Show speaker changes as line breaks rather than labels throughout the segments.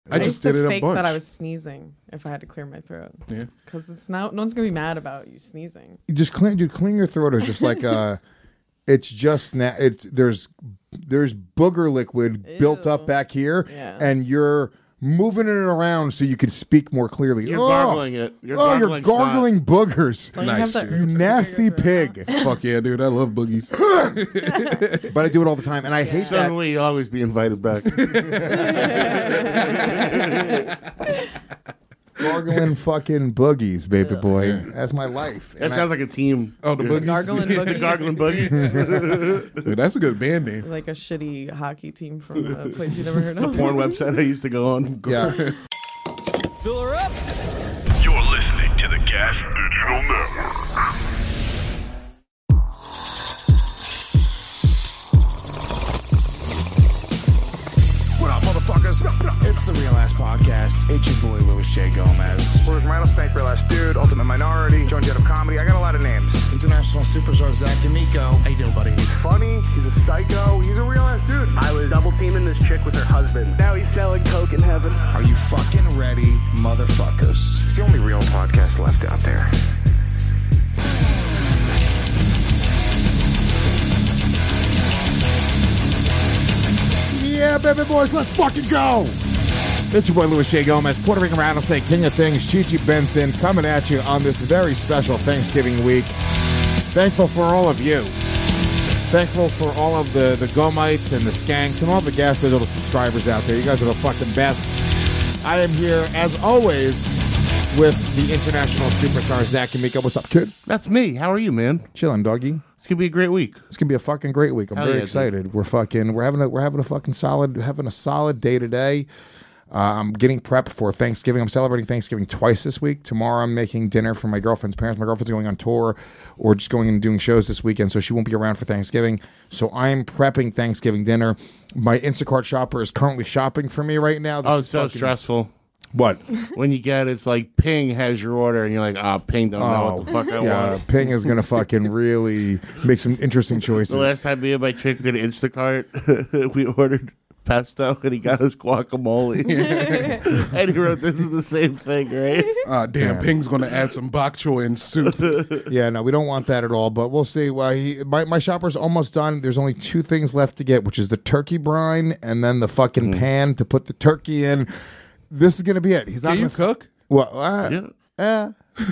I just did it a
fake
bunch.
that I was sneezing if I had to clear my throat.
Yeah.
Because it's no one's gonna be mad about you sneezing.
You just clean your throat is just like it's just there's booger liquid built up back here, and you're moving it around so you can speak more clearly.
You're gargling it.
You're gargling boogers.
Nice,
you nasty pig.
Fuck yeah, dude. I love boogies.
But I do it all the time, and I hate that.
Suddenly, you'll always be invited back.
Gargling fucking boogies, baby boy. That's my life.
That sounds like a team.
Oh, the boogies?
Gargling boogies.
The gargling boogies.
Dude, that's a good band name.
Like a shitty hockey team from a place you never heard of.
Porn website I used to go on.
Yeah.
Fill her up.
You're listening to the Gas Digital Network.
What up, motherfuckers? It's the Real Ass Podcast. It's your boy, Louis J. Gomez.
Where's Randall Stank, Real Ass Dude, Ultimate Minority, Joan Jett of Comedy. I got a lot of names.
International Superstar Zach D'Amico. How you doing, buddy?
He's funny. He's a psycho. He's a real ass dude. I was double teaming this chick with her husband. Now he's selling coke in heaven.
Are you fucking ready, motherfuckers?
It's the only real podcast left out there.
Yeah, baby boys, let's fucking go. It's your boy, Louis J. Gomez, Puerto Rican Rattlesnake, King of Things, Chi-Chi Benson, coming at you on this very special Thanksgiving week. Thankful for all of you. Thankful for all of the Gomites and the Skanks and all the Gas Digital subscribers out there. You guys are the fucking best. I am here, as always, with the international superstar, Zach D'Amico. What's up, kid?
That's me. How are you, man?
Chilling, doggy.
It's gonna be a great week.
It's gonna be a fucking great week. I'm
Hell
very
yeah,
excited.
dude.
We're having a solid day today. I'm getting prepped for Thanksgiving. I'm celebrating Thanksgiving twice this week. Tomorrow I'm making dinner for my girlfriend's parents. My girlfriend's going on tour or just going and doing shows this weekend, so she won't be around for Thanksgiving. So I'm prepping Thanksgiving dinner. My Instacart shopper is currently shopping for me right now.
It's so stressful.
What?
When you get it's like Ping has your order and you're like, Ping don't know what the fuck I want.
Ping is gonna fucking really make some interesting choices.
The last time me and my chick did Instacart, we ordered pesto and he got us guacamole. And he wrote, this is the same thing, right?
Damn, Ping's going to add some bok choy and soup.
Yeah, no, we don't want that at all, but we'll see. Well, my shopper's almost done. There's only 2 things left to get, which is the turkey brine and then the fucking pan to put the turkey in. This is going to be it. He's not
Can you
gonna
cook?
Well,
Yeah.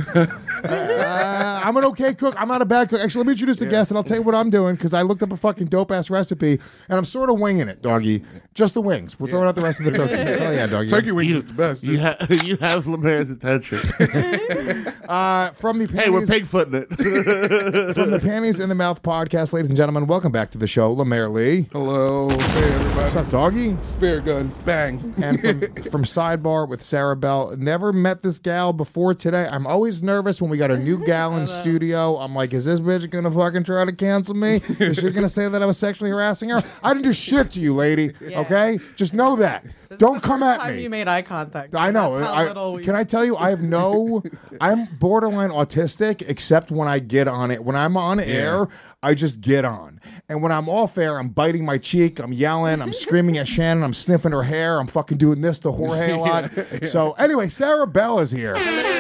I'm an okay cook. I'm not a bad cook. Actually, let me introduce the guest, and I'll tell you what I'm doing, because I looked up a fucking dope-ass recipe, and I'm sort of winging it, doggy. Just the wings. We're throwing out the rest of the turkey. Oh, yeah, doggy.
Turkey wings is the best.
You have Lemaire's attention.
From the panties,
Hey, we're pigfooting it.
from the Panties in the Mouth podcast, ladies and gentlemen, welcome back to the show, Lemaire Lee.
Hello. Hey, everybody.
What's up, doggy?
Spear gun. Bang.
And from Sidebar with Sarah Bell. Never met this gal before today. I'm always nervous when we got a new gal in studio. I'm like, is this bitch gonna fucking try to cancel me? Is she gonna say that I was sexually harassing her? I didn't do shit to you, lady.
Yeah.
Okay? Just know that.
This is
Don't
the
come
first
at
time
me.
You made eye contact.
I know.
That's how little
Can I tell you, I'm borderline autistic, except when I get on it. When I'm on air, I just get on. And when I'm off air, I'm biting my cheek, I'm yelling, I'm screaming at Shannon, I'm sniffing her hair, I'm fucking doing this to Jorge a lot. So anyway, Sarah Bell is here.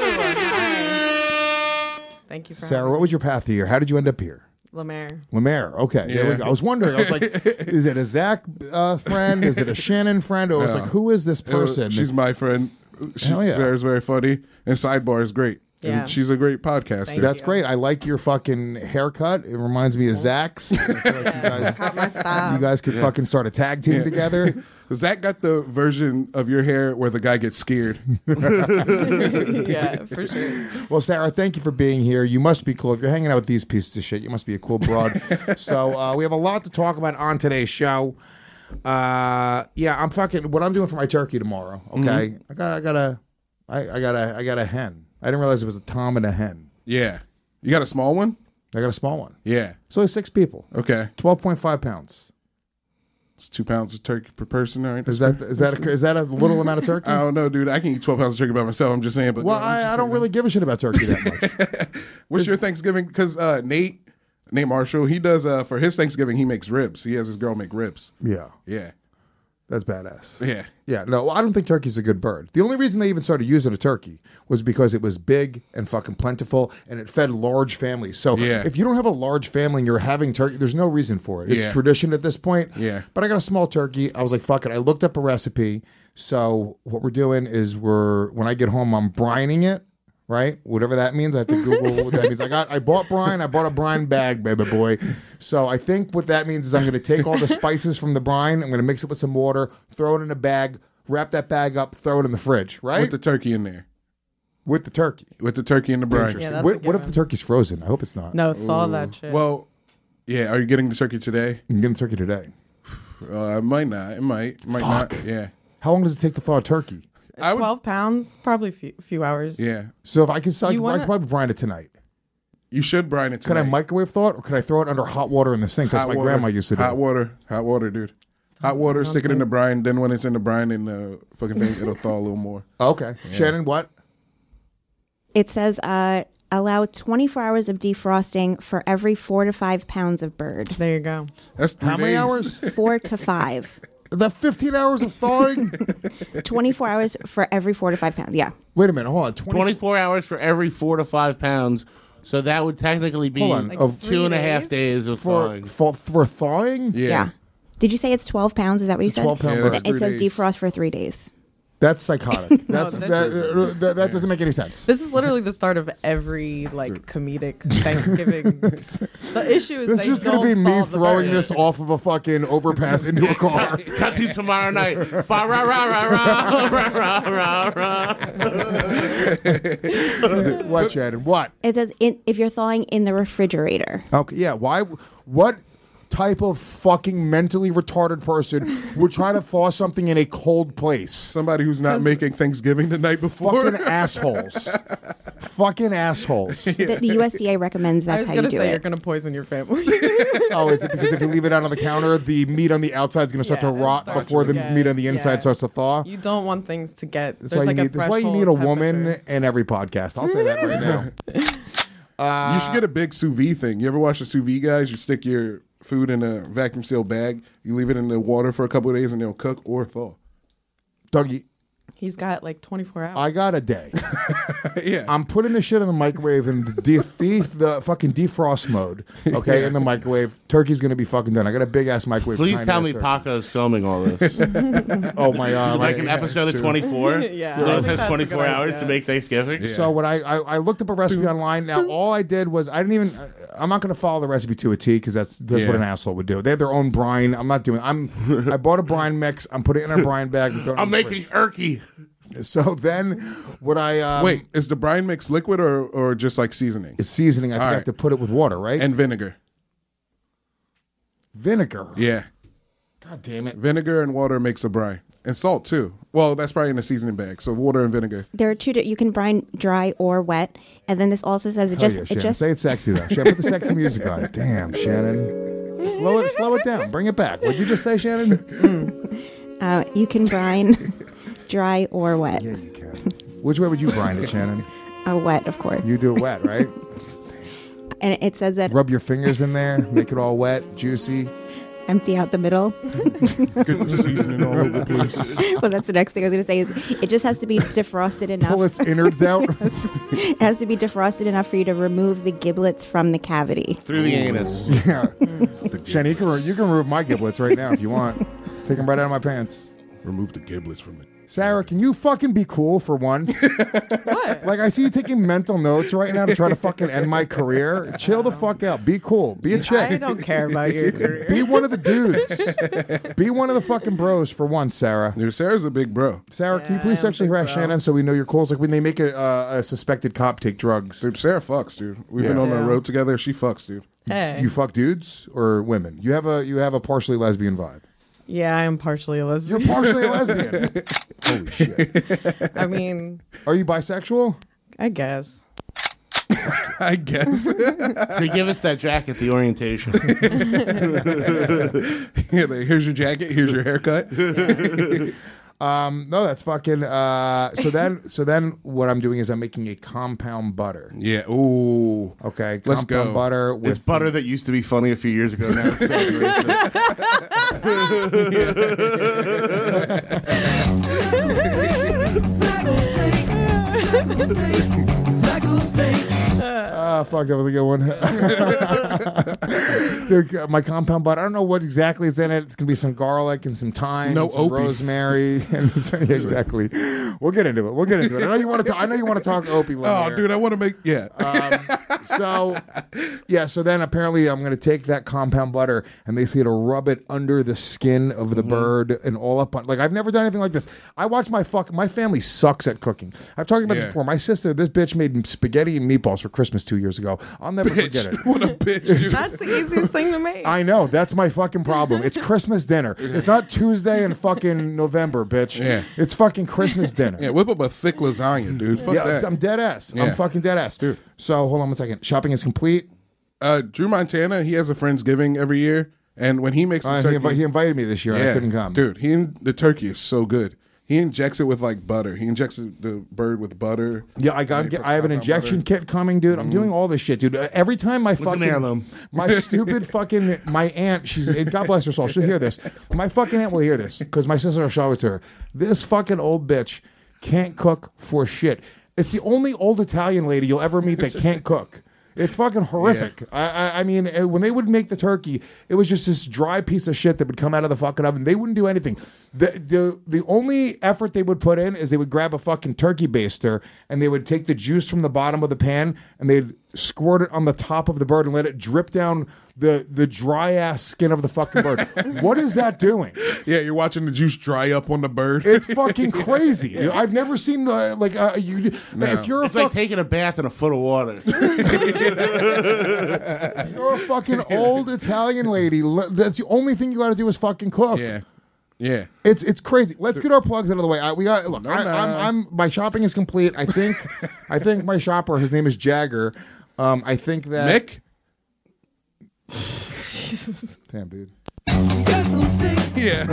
Thank you for
Sarah,
having
what
me.
was your path here? How did you end up here?
Lemaire.
Lemaire. Okay, there we go. I was wondering. I was like, is it a Zach friend? Is it a Shannon friend? Or I was like, who is this person?
She's my friend.
Hell yeah.
Sarah's very funny. And Sidebar is great.
Yeah.
And she's a great podcaster.
Thank
That's
you.
great. I like your fucking haircut. It reminds me of Zach's. I feel like
My style.
you guys could fucking start a tag team together.
Zach got the version of your hair where the guy gets scared.
Yeah, for sure.
Well, Sarah, thank you for being here. You must be cool. If you're hanging out with these pieces of shit, you must be a cool broad. So we have a lot to talk about on today's show. I'm fucking what I'm doing for my turkey tomorrow. Okay, I got a hen. I didn't realize it was a tom and a hen.
Yeah. You got a small one?
I got a small one.
Yeah.
So it's 6 people.
Okay.
12.5 pounds.
It's 2 pounds of turkey per person. All right.
Is that a little amount of turkey?
I don't know, dude. I can eat 12 pounds of turkey by myself. I'm just saying. But
Well,
I'm just
I don't
saying.
really give a shit about turkey that much.
What's your Thanksgiving? Because Nate Marshall, he does for his Thanksgiving, he makes ribs. He has his girl make ribs.
Yeah.
Yeah.
That's badass.
Yeah.
Yeah, no, I don't think turkey's a good bird. The only reason they even started using a turkey was because it was big and fucking plentiful and it fed large families. So
Yeah.
if you don't have a large family and you're having turkey, there's no reason for it. It's
Yeah.
tradition at this point.
Yeah.
But I got a small turkey. I was like, fuck it. I looked up a recipe. So what we're doing is when I get home, I'm brining it. Right, whatever that means, I have to Google what that means. I bought brine. I bought a brine bag, baby boy. So I think what that means is I'm going to take all the spices from the brine. I'm going to mix it with some water, throw it in a bag, wrap that bag up, throw it in the fridge. Right,
With the turkey in there.
with the turkey.
With the turkey and the brine.
Interesting.
that's a
What
good
if the
one.
turkey's frozen? I hope it's not.
No, thaw that shit.
Well, yeah. Are you getting the turkey today?
You can get the turkey today.
It might not. It might. Might not. Yeah.
How long does it take to thaw a turkey?
I would.
12 pounds, probably a few hours.
Yeah.
So if I can, I
You
can
wanna-
probably brine it tonight.
You should brine it
Can
tonight.
I microwave thaw it, or can I throw it under hot water in the sink? That's
Hot
my
water.
grandma used to do.
Hot water, dude. Hot water. Stick it in the brine. Then when it's in the brine and the fucking thing, it'll thaw a little more.
Okay, Shannon, what?
It says allow 24 hours of defrosting for every 4 to 5 pounds of bird.
There you go.
That's 3
How many
days.
hours?
4 to 5.
The 15 hours of thawing.
24 hours for every 4 to 5 pounds. Yeah.
Wait a minute, hold on.
24 hours for every 4 to 5 pounds. So that would technically be
Hold on.
Like
Of
2.5 days of
for
thawing.
for thawing.
Yeah. Did you say it's 12 pounds? Is that what you
It's a
said?
12 pound
Yeah,
bird.
that's
It says
3 days.
defrost for 3 days.
That's psychotic. That's
this
that doesn't make any sense.
This is literally the start of every comedic Thanksgiving. The issue is
This
they
is just gonna
don't
be me
thaw the
throwing
bird.
this off of a fucking overpass into a car.
Cut to tomorrow night. Fa ra ra ra ra ra ra ra.
What, Shannon? What?
It says if you're thawing in the refrigerator.
Okay, yeah. Why? What type of fucking mentally retarded person would try to thaw something in a cold place?
Somebody who's not making Thanksgiving the night before.
Fucking assholes. Fucking assholes.
The USDA recommends
I
that's
was
how
gonna
you do
say you're
it.
gonna poison your family.
Oh, is it because if you leave it out on the counter, the meat on the outside is going to start
Yeah,
to
it'll
rot
start
before
to
the
get-
meat on the inside
yeah.
starts to thaw?
You don't want things to get.
That's why you need. That's why you need a woman in every podcast. I'll say that right now.
You should get a big sous vide thing. You ever watch the sous vide guys? You stick your food in a vacuum sealed bag. You leave it in the water for a couple of days, and it'll cook or thaw.
Dougie,
He's got 24 hours.
I got a day.
Yeah.
I'm putting the shit in the microwave in the fucking defrost mode. Okay, in the microwave. Turkey's gonna be fucking done. I got a big ass microwave.
Please
tiny
tell
ass
me
turkey.
Paco is filming all this.
Oh my god!
Like an episode of 24?
Yeah, I
Those
think
has
that's a
24
good
hours
idea.
to make Thanksgiving?
So what I looked up a recipe online. Now all I did was I'm not going to follow the recipe to a T because that's what
Yeah.
an asshole would do. They have their own brine. I'm not doing. I bought a brine mix. I'm putting it in a brine bag. And throwing it
I'm
in the
making erky.
fridge. So then what I
Wait, is the brine mix liquid or just like seasoning?
it's seasoning. I think I have
right.
to put it with water, right?
And vinegar.
vinegar.
Yeah.
God damn it.
Vinegar and water makes a brine. And salt too. Well, that's probably in a seasoning bag. So water and vinegar.
There are two. You can brine dry or wet, and then this also says it
Hell
just
yeah,
it
Shannon.
just
Say it sexy though. Shannon, put the sexy music on. Damn, Shannon. Slow it down. Bring it back. What'd you just say, Shannon?
you can brine dry or wet.
Yeah, you can. Which way would you brine it, Shannon?
Wet, of course.
You do it wet, right?
And it says that
Rub your fingers in there, make it all wet, juicy.
empty out the middle.
Get the seasoning all over the place.
Well, that's the next thing I was going to say. Is it just has to be defrosted enough?
Pull its innards out.
It has to be defrosted enough for you to remove the giblets from the cavity.
Through the anus.
Yeah. Shannon, you can remove my giblets right now if you want. Take them right out of my pants.
Remove the giblets from it.
Sarah, can you fucking be cool for once?
What?
Like, I see you taking mental notes right now to try to fucking end my career. Chill the fuck out. Be cool. Be a
I
chick.
don't care about your career.
Be one of the dudes. Be one of the fucking bros for once, Sarah.
Dude, Sarah's a big bro.
Sarah, can you
Yeah,
please
I am
sexually
big
harass
bro.
Shannon so we know you're cool? It's like when they make a suspected cop take drugs.
Dude, Sarah fucks, dude. We've been
Yeah.
on the
Yeah.
road together. She fucks, dude.
Hey.
You fuck dudes or women? You have a partially lesbian vibe.
Yeah, I am partially a lesbian.
You're partially a lesbian. Holy shit.
I mean,
Are you bisexual?
I guess.
I guess.
They give us that jacket at the orientation.
Yeah, like, here's your jacket. Here's your haircut.
No, that's fucking. So then, what I'm doing is I'm making a compound butter.
Yeah. Ooh.
Okay.
Let's
compound
go.
butter with
It's butter that used to be funny a few years ago. Now it's so
fuck, that was a good one. Dude, my compound butter. I don't know what exactly is in it. It's gonna be some garlic and some thyme,
No
and some
Opie.
rosemary, and exactly. We'll get into it. I know you want to talk Opie.
Oh,
Lanier.
dude, I want to make
So then apparently I'm going to take that compound butter and they say to rub it under the skin of the bird and all up on, like, I've never done anything like this. I watch my family sucks at cooking. I've talked about this before. My sister, this bitch made spaghetti and meatballs for Christmas 2 years ago. I'll never forget it.
What a bitch. dude.
That's the easiest thing to make.
I know. That's my fucking problem. It's Christmas dinner. It's not Tuesday in fucking November, bitch.
Yeah.
It's fucking Christmas dinner.
Yeah, whip up a thick lasagna, dude. Fuck that.
I'm dead ass.
Yeah.
I'm fucking dead ass.
Dude.
So hold on 1 second. Shopping is complete.
Drew Montana, he has a Friendsgiving every year, and when he makes the turkey,
He invited me this year. I couldn't come.
Dude, the turkey is so good. He injects it with like butter. He injects the bird with butter.
Yeah, I have an injection kit coming, dude. I'm doing all this shit, dude. Every time my
an heirloom.
my stupid fucking, my aunt, God bless her soul, she'll hear this. My fucking aunt will hear this because my sister will show it to her. This fucking old bitch can't cook for shit. It's the only old Italian lady you'll ever meet that can't cook. It's fucking horrific. Yeah. I mean, when they would make the turkey, it was just this dry piece of shit that would come out of the fucking oven. They wouldn't do anything. The only effort they would put in is they would grab a fucking turkey baster and they would take the juice from the bottom of the pan and they'd squirt it on the top of the bird and let it drip down the dry ass skin of the fucking bird. What is that doing?
Yeah, you're watching the juice dry up on the bird.
It's fucking crazy. I've never seen if you're
It's like taking a bath in a foot of water.
You're a fucking old Italian lady. That's the only thing you got to do is fucking cook.
Yeah.
It's crazy. Let's get our plugs out of the way. I'm my shopping is complete. I think my shopper, his name is Jagger. I think that
Nick.
Damn, dude.
Yeah.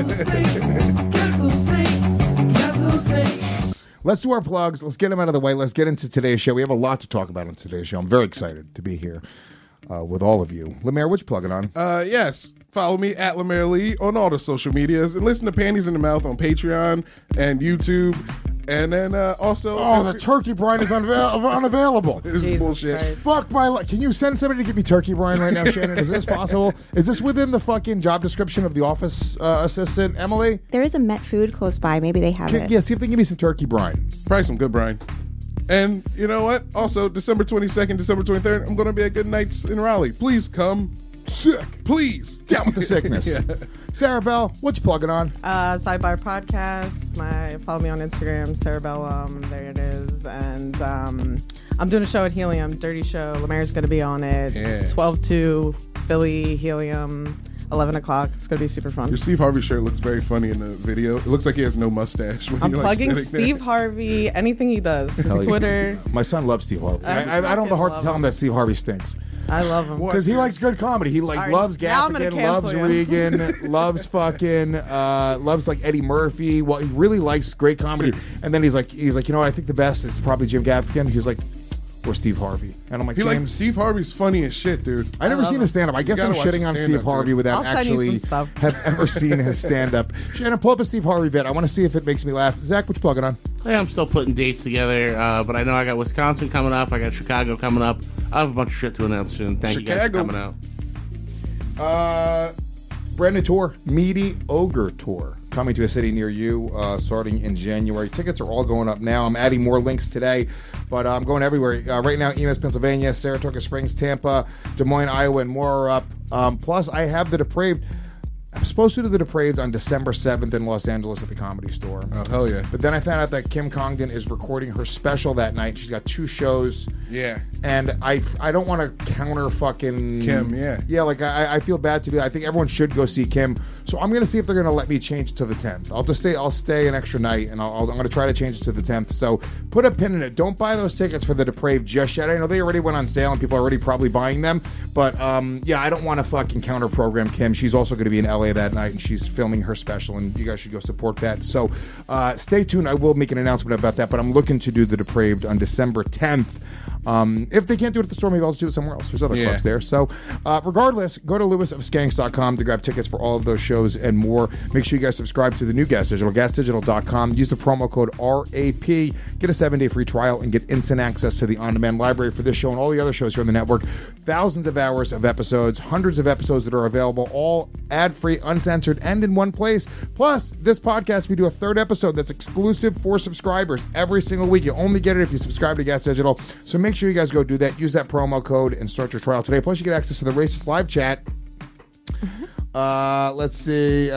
Let's do our plugs. Let's get them out of the way. Let's get into today's show. We have a lot to talk about on today's show. I'm very excited to be here with all of you. Lemaire, what you plugging on?
Yes. Follow me at Lemaire Lee on all the social medias and listen to Panties in the Mouth on Patreon and YouTube. And then also...
the turkey brine is unavailable.
This is bullshit.
Christ.
Fuck my life. Can you send somebody to get me turkey brine right now, Shannon? Is this possible? Is this within the fucking job description of the office assistant, Emily?
There is a Met Food close by. Maybe they have it.
Yeah, see if they can give me some turkey brine.
Probably some good brine. And you know what? Also, December 22nd, December 23rd, I'm going to be at Good Nights in Raleigh. Please come.
Sick.
Please.
Down with the sickness.
Yeah.
Sarah Bell, what you plugging on?
Sidebar Podcast. Follow me on Instagram, Sarah Bell. There it is. And I'm doing a show at Helium, Dirty Show. Lemaire's going to be on it.
Yeah.
12-2, Philly, Helium, 11 o'clock. It's going to be super fun.
Your Steve Harvey shirt looks very funny in the video. It looks like he has no mustache. When
I'm
you're,
plugging
sitting there.
Steve Harvey, anything he does. His Twitter.
My son loves Steve Harvey. I don't have the heart to tell him that Steve Harvey stinks.
I love him.
Because he likes good comedy. He
All right,
loves
now I'm gonna
Gaffigan,
cancel
loves
you.
Regan, loves fucking, loves like Eddie Murphy. Well, he really likes great comedy. And then he's like, you know what? I think the best is probably Jim Gaffigan. He was like, or Steve Harvey. And I'm like,
He like
James,
Steve Harvey's funny as shit, dude.
I never seen his stand up. I guess
gotta
I'm
watch
shitting
his
on
stand-up,
Steve Harvey
dude.
without
I'll send you
actually
some stuff.
have ever seen his stand up. Shannon, pull up a Steve Harvey bit. I want to see if it makes me laugh. Zach, what you plugging on?
Hey, I'm still putting dates together, but I know I got Wisconsin coming up. I got Chicago coming up. I have a bunch of shit to announce soon. Thank you guys for
Chicago.
coming out.
Brand new tour, Meaty Ogre Tour, coming to a city near you starting in January. Tickets are all going up now. I'm adding more links today, but I'm going everywhere. Right now, Enos, Pennsylvania, Saratoga Springs, Tampa, Des Moines, Iowa, and more are up. Plus, I have the Depraved. I'm supposed to do the Depraveds on December 7th in Los Angeles at the Comedy Store.
Oh, hell yeah.
But then I found out that Kim Congdon is recording her special that night. She's got 2 shows.
Yeah.
And I don't want to counter fucking
Kim, yeah.
Yeah, like I feel bad to do that. I think everyone should go see Kim. So I'm going to see if they're going to let me change to the 10th. I'll stay an extra night, and I'm going to try to change it to the 10th. So put a pin in it. Don't buy those tickets for the Depraved just yet. I know they already went on sale, and people are already probably buying them. But, yeah, I don't want to fucking counter program Kim. She's also going to be in LA LA that night, and she's filming her special, and you guys should go support that. So stay tuned. I will make an announcement about that, but I'm looking to do The Depraved on December 10th. If they can't do it at the store, maybe I'll just do it somewhere else. There's other clubs there. So regardless, go to lewisofskanks.com to grab tickets for all of those shows and more. Make sure you guys subscribe to the new Gas Digital, gasdigital.com. Use the promo code RAP. Get a 7-day free trial and get instant access to the on-demand library for this show and all the other shows here on the network. Thousands of hours of episodes, hundreds of episodes that are available, all ad-free, uncensored, and in one place. Plus, this podcast, we do a third episode that's exclusive for subscribers every single week. You only get it if you subscribe to Gas Digital. So make sure you guys go do that. Use that promo code and start your trial today. Plus, you get access to the Racist Live chat. Let's see.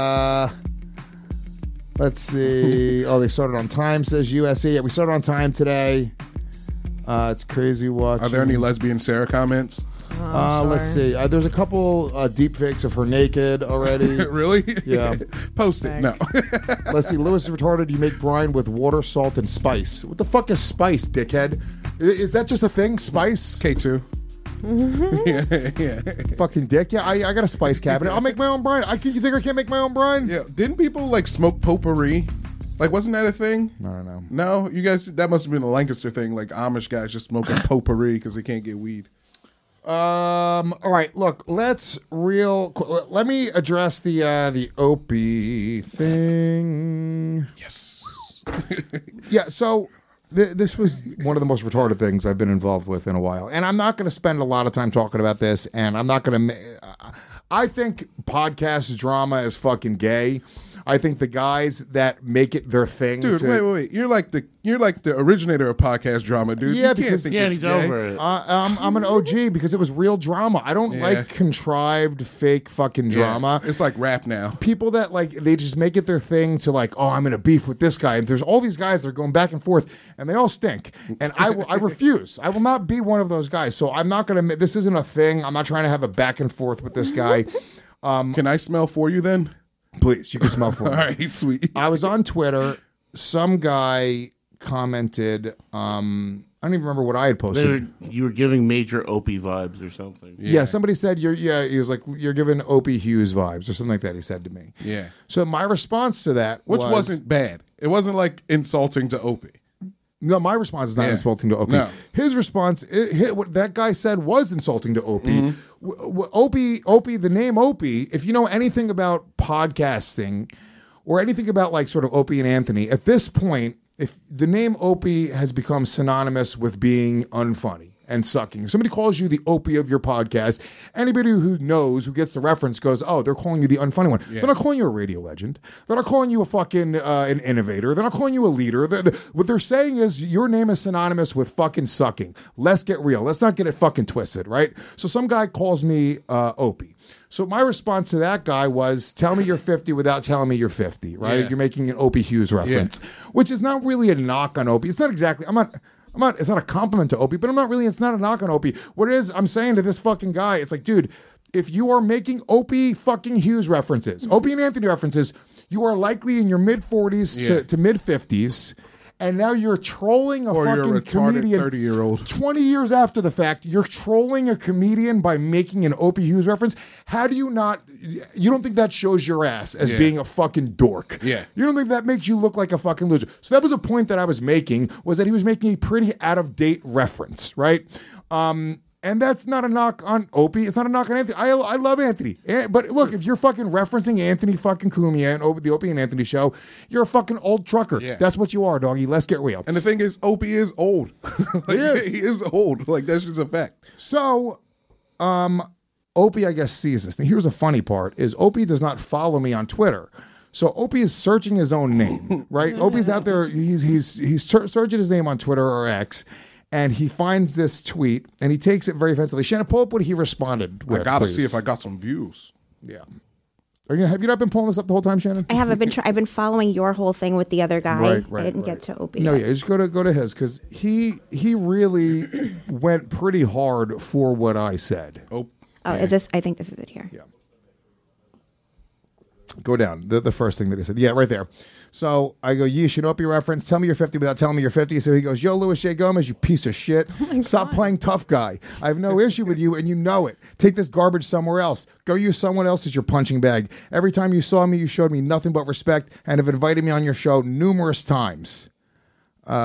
Oh, they started on time, says USC. Yeah, we started on time today. It's crazy watching.
Are there any lesbian Sarah comments?
Let's see. There's a couple deep fakes of her naked already.
Really?
Yeah.
Post it. No.
Let's see. Lewis is retarded. You make brine with water, salt, and spice. What the fuck is spice, dickhead? Is that just a thing? Spice?
K2. Yeah.
Fucking dick. Yeah, I got a spice cabinet. I'll make my own brine. You think I can't make my own brine?
Yeah. Didn't people like smoke potpourri? Like, wasn't that a thing?
I don't know.
No? You guys, that must have been a Lancaster thing. Like Amish guys just smoking potpourri because they can't get weed.
All right, look, let me address the Opie thing.
Yes.
Yeah, so this was one of the most retarded things I've been involved with in a while. And I'm not going to spend a lot of time talking about this, and I'm not going to... I think podcast drama is fucking gay. I think the guys that make it their thing.
Dude, wait. You're like the originator of podcast drama, dude.
Yeah,
you
because
he's over it.
I'm an OG because it was real drama. I don't like contrived, fake fucking drama.
It's like rap now.
People that they just make it their thing to I'm in a beef with this guy, and there's all these guys that are going back and forth, and they all stink. And I refuse. I will not be one of those guys. So I'm not gonna. This isn't a thing. I'm not trying to have a back and forth with this guy.
Can I smell for you then?
Please, you can smell for me.
All right, sweet.
I was on Twitter. Some guy commented. I don't even remember what I had posted.
You were giving major Opie vibes or something.
Yeah, somebody said he was like, you're giving Opie Hughes vibes or something like that. He said to me.
Yeah.
So my response to that,
wasn't bad. It wasn't like insulting to Opie.
No, my response is not insulting to Opie. No. His response, what that guy said was insulting to Opie. Opie, the name Opie, if you know anything about podcasting or anything about sort of Opie and Anthony, at this point, if the name Opie has become synonymous with being unfunny and sucking. If somebody calls you the Opie of your podcast, anybody who knows, who gets the reference goes, oh, they're calling you the unfunny one. Yeah. They're not calling you a radio legend. They're not calling you a fucking an innovator. They're not calling you a leader. What they're saying is your name is synonymous with fucking sucking. Let's get real. Let's not get it fucking twisted, right? So some guy calls me Opie. So my response to that guy was, tell me you're 50 without telling me you're 50, right? Yeah. You're making an Opie Hughes reference, which is not really a knock on Opie. It's not exactly, it's not a compliment to Opie, but it's not a knock on Opie. What it is, I'm saying to this fucking guy, it's like, dude, if you are making Opie fucking Hughes references, Opie and Anthony references, you are likely in your mid-40s to mid-50s, and now you're trolling a fucking comedian.
30-year-old.
20 years after the fact, you're trolling a comedian by making an Opie Hughes reference. How do you not... You don't think that shows your ass as being a fucking dork.
Yeah.
You don't think that makes you look like a fucking loser. So that was a point that I was making, was that he was making a pretty out-of-date reference, right? And that's not a knock on Opie. It's not a knock on Anthony. I love Anthony. But look, if you're fucking referencing Anthony fucking Cumia and the Opie and Anthony show, you're a fucking old trucker. Yeah. That's what you are, doggy. Let's get real.
And the thing is, Opie is old. He is old. That's just a fact.
So, Opie, I guess, sees this. Now, here's a funny part, is Opie does not follow me on Twitter. So Opie is searching his own name, right? Opie's out there. He's searching his name on Twitter or X. And he finds this tweet, and he takes it very offensively. Shannon, pull up what he responded with.
I gotta see if I got some views.
Yeah. Have you not been pulling this up the whole time, Shannon?
I have. I've been following your whole thing with the other guy.
Right,
I didn't get to Opie.
No, yeah, just go to his, because he really went pretty hard for what I said.
Is this? I think this is it here.
Yeah. Go down the first thing that he said. Yeah, right there. So I go, yeesh, an Opie reference. Tell me you're 50 without telling me you're 50. So he goes, yo, Louis J. Gomez, you piece of shit. Stop playing tough guy. I have no issue with you, and you know it. Take this garbage somewhere else. Go use someone else as your punching bag. Every time you saw me, you showed me nothing but respect and have invited me on your show numerous times.
Fuck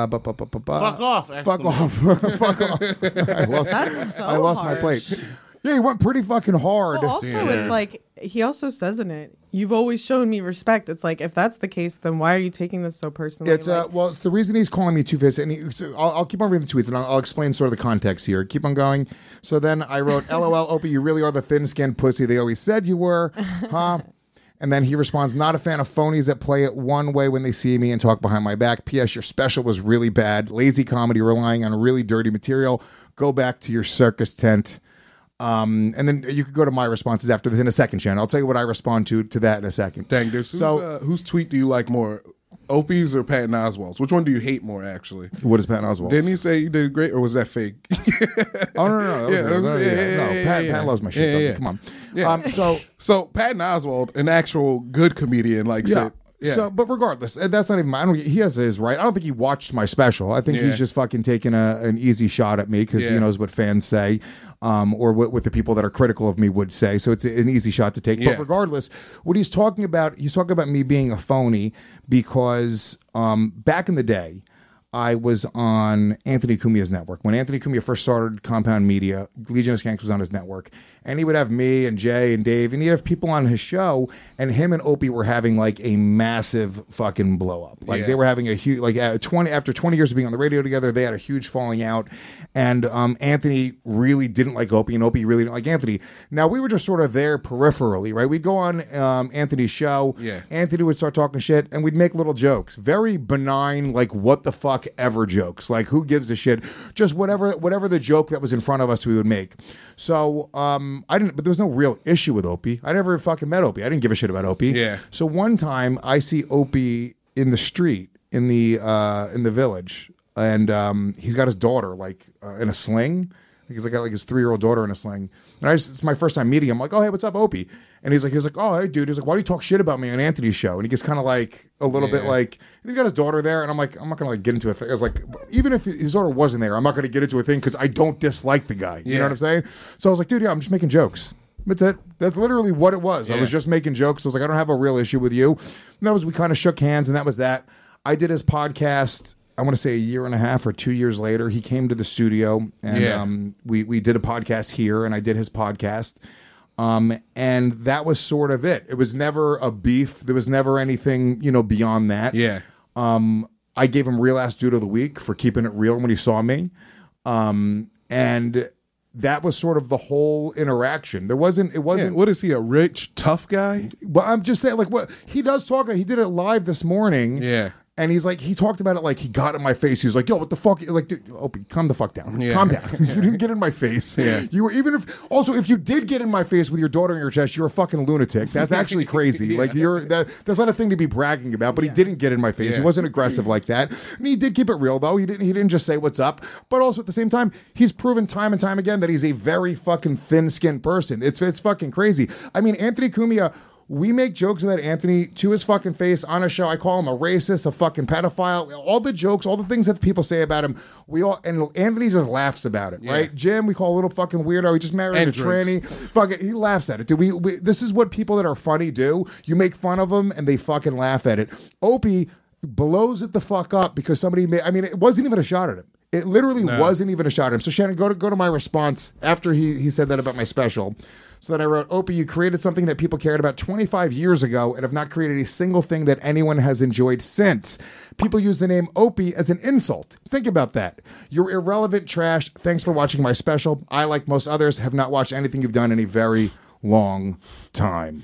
off.
Fuck off. Fuck off. I lost my plate. Yeah, he went pretty fucking hard.
Well, also, it's like, he also says in it, you've always shown me respect. It's like, if that's the case, then why are you taking this so personally?
It's well, it's the reason he's calling me Two-Faced. And I'll keep on reading the tweets, and I'll explain sort of the context here. Keep on going. So then I wrote, LOL, Opie, you really are the thin-skinned pussy they always said you were. Huh? And then he responds, not a fan of phonies that play it one way when they see me and talk behind my back. P.S. Your special was really bad. Lazy comedy relying on really dirty material. Go back to your circus tent. And then you could go to my responses after this in a second, Shannon. I'll tell you what I respond to that in a second.
Dang, dude. Whose tweet do you like more? Opie's or Patton Oswalt's? Which one do you hate more, actually?
What is Patton Oswalt's?
Didn't he say you did great, or was that fake?
Oh, no. Patton loves my shit.
Yeah.
Come on.
Yeah. So Patton Oswalt, an actual good comedian, said... Yeah.
So, but regardless, that's not even. He has his right. I don't think he watched my special. I think he's just fucking taking an easy shot at me because he knows what fans say, or what the people that are critical of me would say. So it's an easy shot to take. But regardless, what he's talking about me being a phony because back in the day, I was on Anthony Cumia's network. When Anthony Cumia first started Compound Media, Legion of Skanks was on his network. And he would have me and Jay and Dave, and he'd have people on his show, and him and Opie were having like a massive fucking blow up. Like they were having a huge, like after 20 years of being on the radio together, they had a huge falling out. And Anthony really didn't like Opie, and Opie really didn't like Anthony. Now, we were just sort of there peripherally, right? We'd go on Anthony's show. Yeah. Anthony would start talking shit, and we'd make little jokes. Very benign, like, what the fuck ever jokes. Like, who gives a shit? Just whatever the joke that was in front of us, we would make. So, but there was no real issue with Opie. I never fucking met Opie. I didn't give a shit about Opie. Yeah. So one time, I see Opie in the street, in the village, and he's got his daughter in a sling. He's got his 3-year-old daughter in a sling. And it's my first time meeting him. I'm like, oh, hey, what's up, Opie? And he's like, oh, hey, dude. He's like, why do you talk shit about me on Anthony's show? And he gets kind of like a little bit like, and he's got his daughter there. And I'm like, I'm not going to get into a thing. I was like, even if his daughter wasn't there, I'm not going to get into a thing because I don't dislike the guy. You know what I'm saying? So I was like, dude, I'm just making jokes. That's it. That's literally what it was. I was just making jokes. I was like, I don't have a real issue with you. And we kind of shook hands, and that was that. I did his podcast, I want to say 1.5 years or 2 years later. He came to the studio, and we did a podcast here, and I did his podcast. And that was sort of it. It was never a beef. There was never anything, beyond that. Yeah. I gave him Real Ass Dude of the Week for keeping it real when he saw me. And that was sort of the whole interaction. It wasn't.
What is he, a rich, tough guy?
Well, I'm just saying, what he does talk. He did it live this morning. Yeah. And he's like, he talked about it like he got in my face. He was like, yo, what the fuck? Like, dude, Opie, calm the fuck down. Yeah. Calm down. You didn't get in my face. Yeah. You were, if you did get in my face with your daughter in your chest, you're a fucking lunatic. That's actually crazy. Like, that's not a thing to be bragging about, but he didn't get in my face. He wasn't aggressive like that. And he did keep it real, though. He didn't just say what's up. But also at the same time, he's proven time and time again that he's a very fucking thin-skinned person. It's fucking crazy. I mean, Anthony Cumia, we make jokes about Anthony to his fucking face on a show. I call him a racist, a fucking pedophile. All the jokes, all the things that people say about him, and Anthony just laughs about it, right? Jim, we call a little fucking weirdo. He just married a tranny. Fuck it, he laughs at it. Dude, this is what people that are funny do. You make fun of them, and they fucking laugh at it. Opie blows it the fuck up because it wasn't even a shot at him. It literally wasn't even a shot at him. So Shannon, go to my response after he said that about my special. So then I wrote, Opie, you created something that people cared about 25 years ago and have not created a single thing that anyone has enjoyed since. People use the name Opie as an insult. Think about that. You're irrelevant trash. Thanks for watching my special. I, like most others, have not watched anything you've done in a very long time.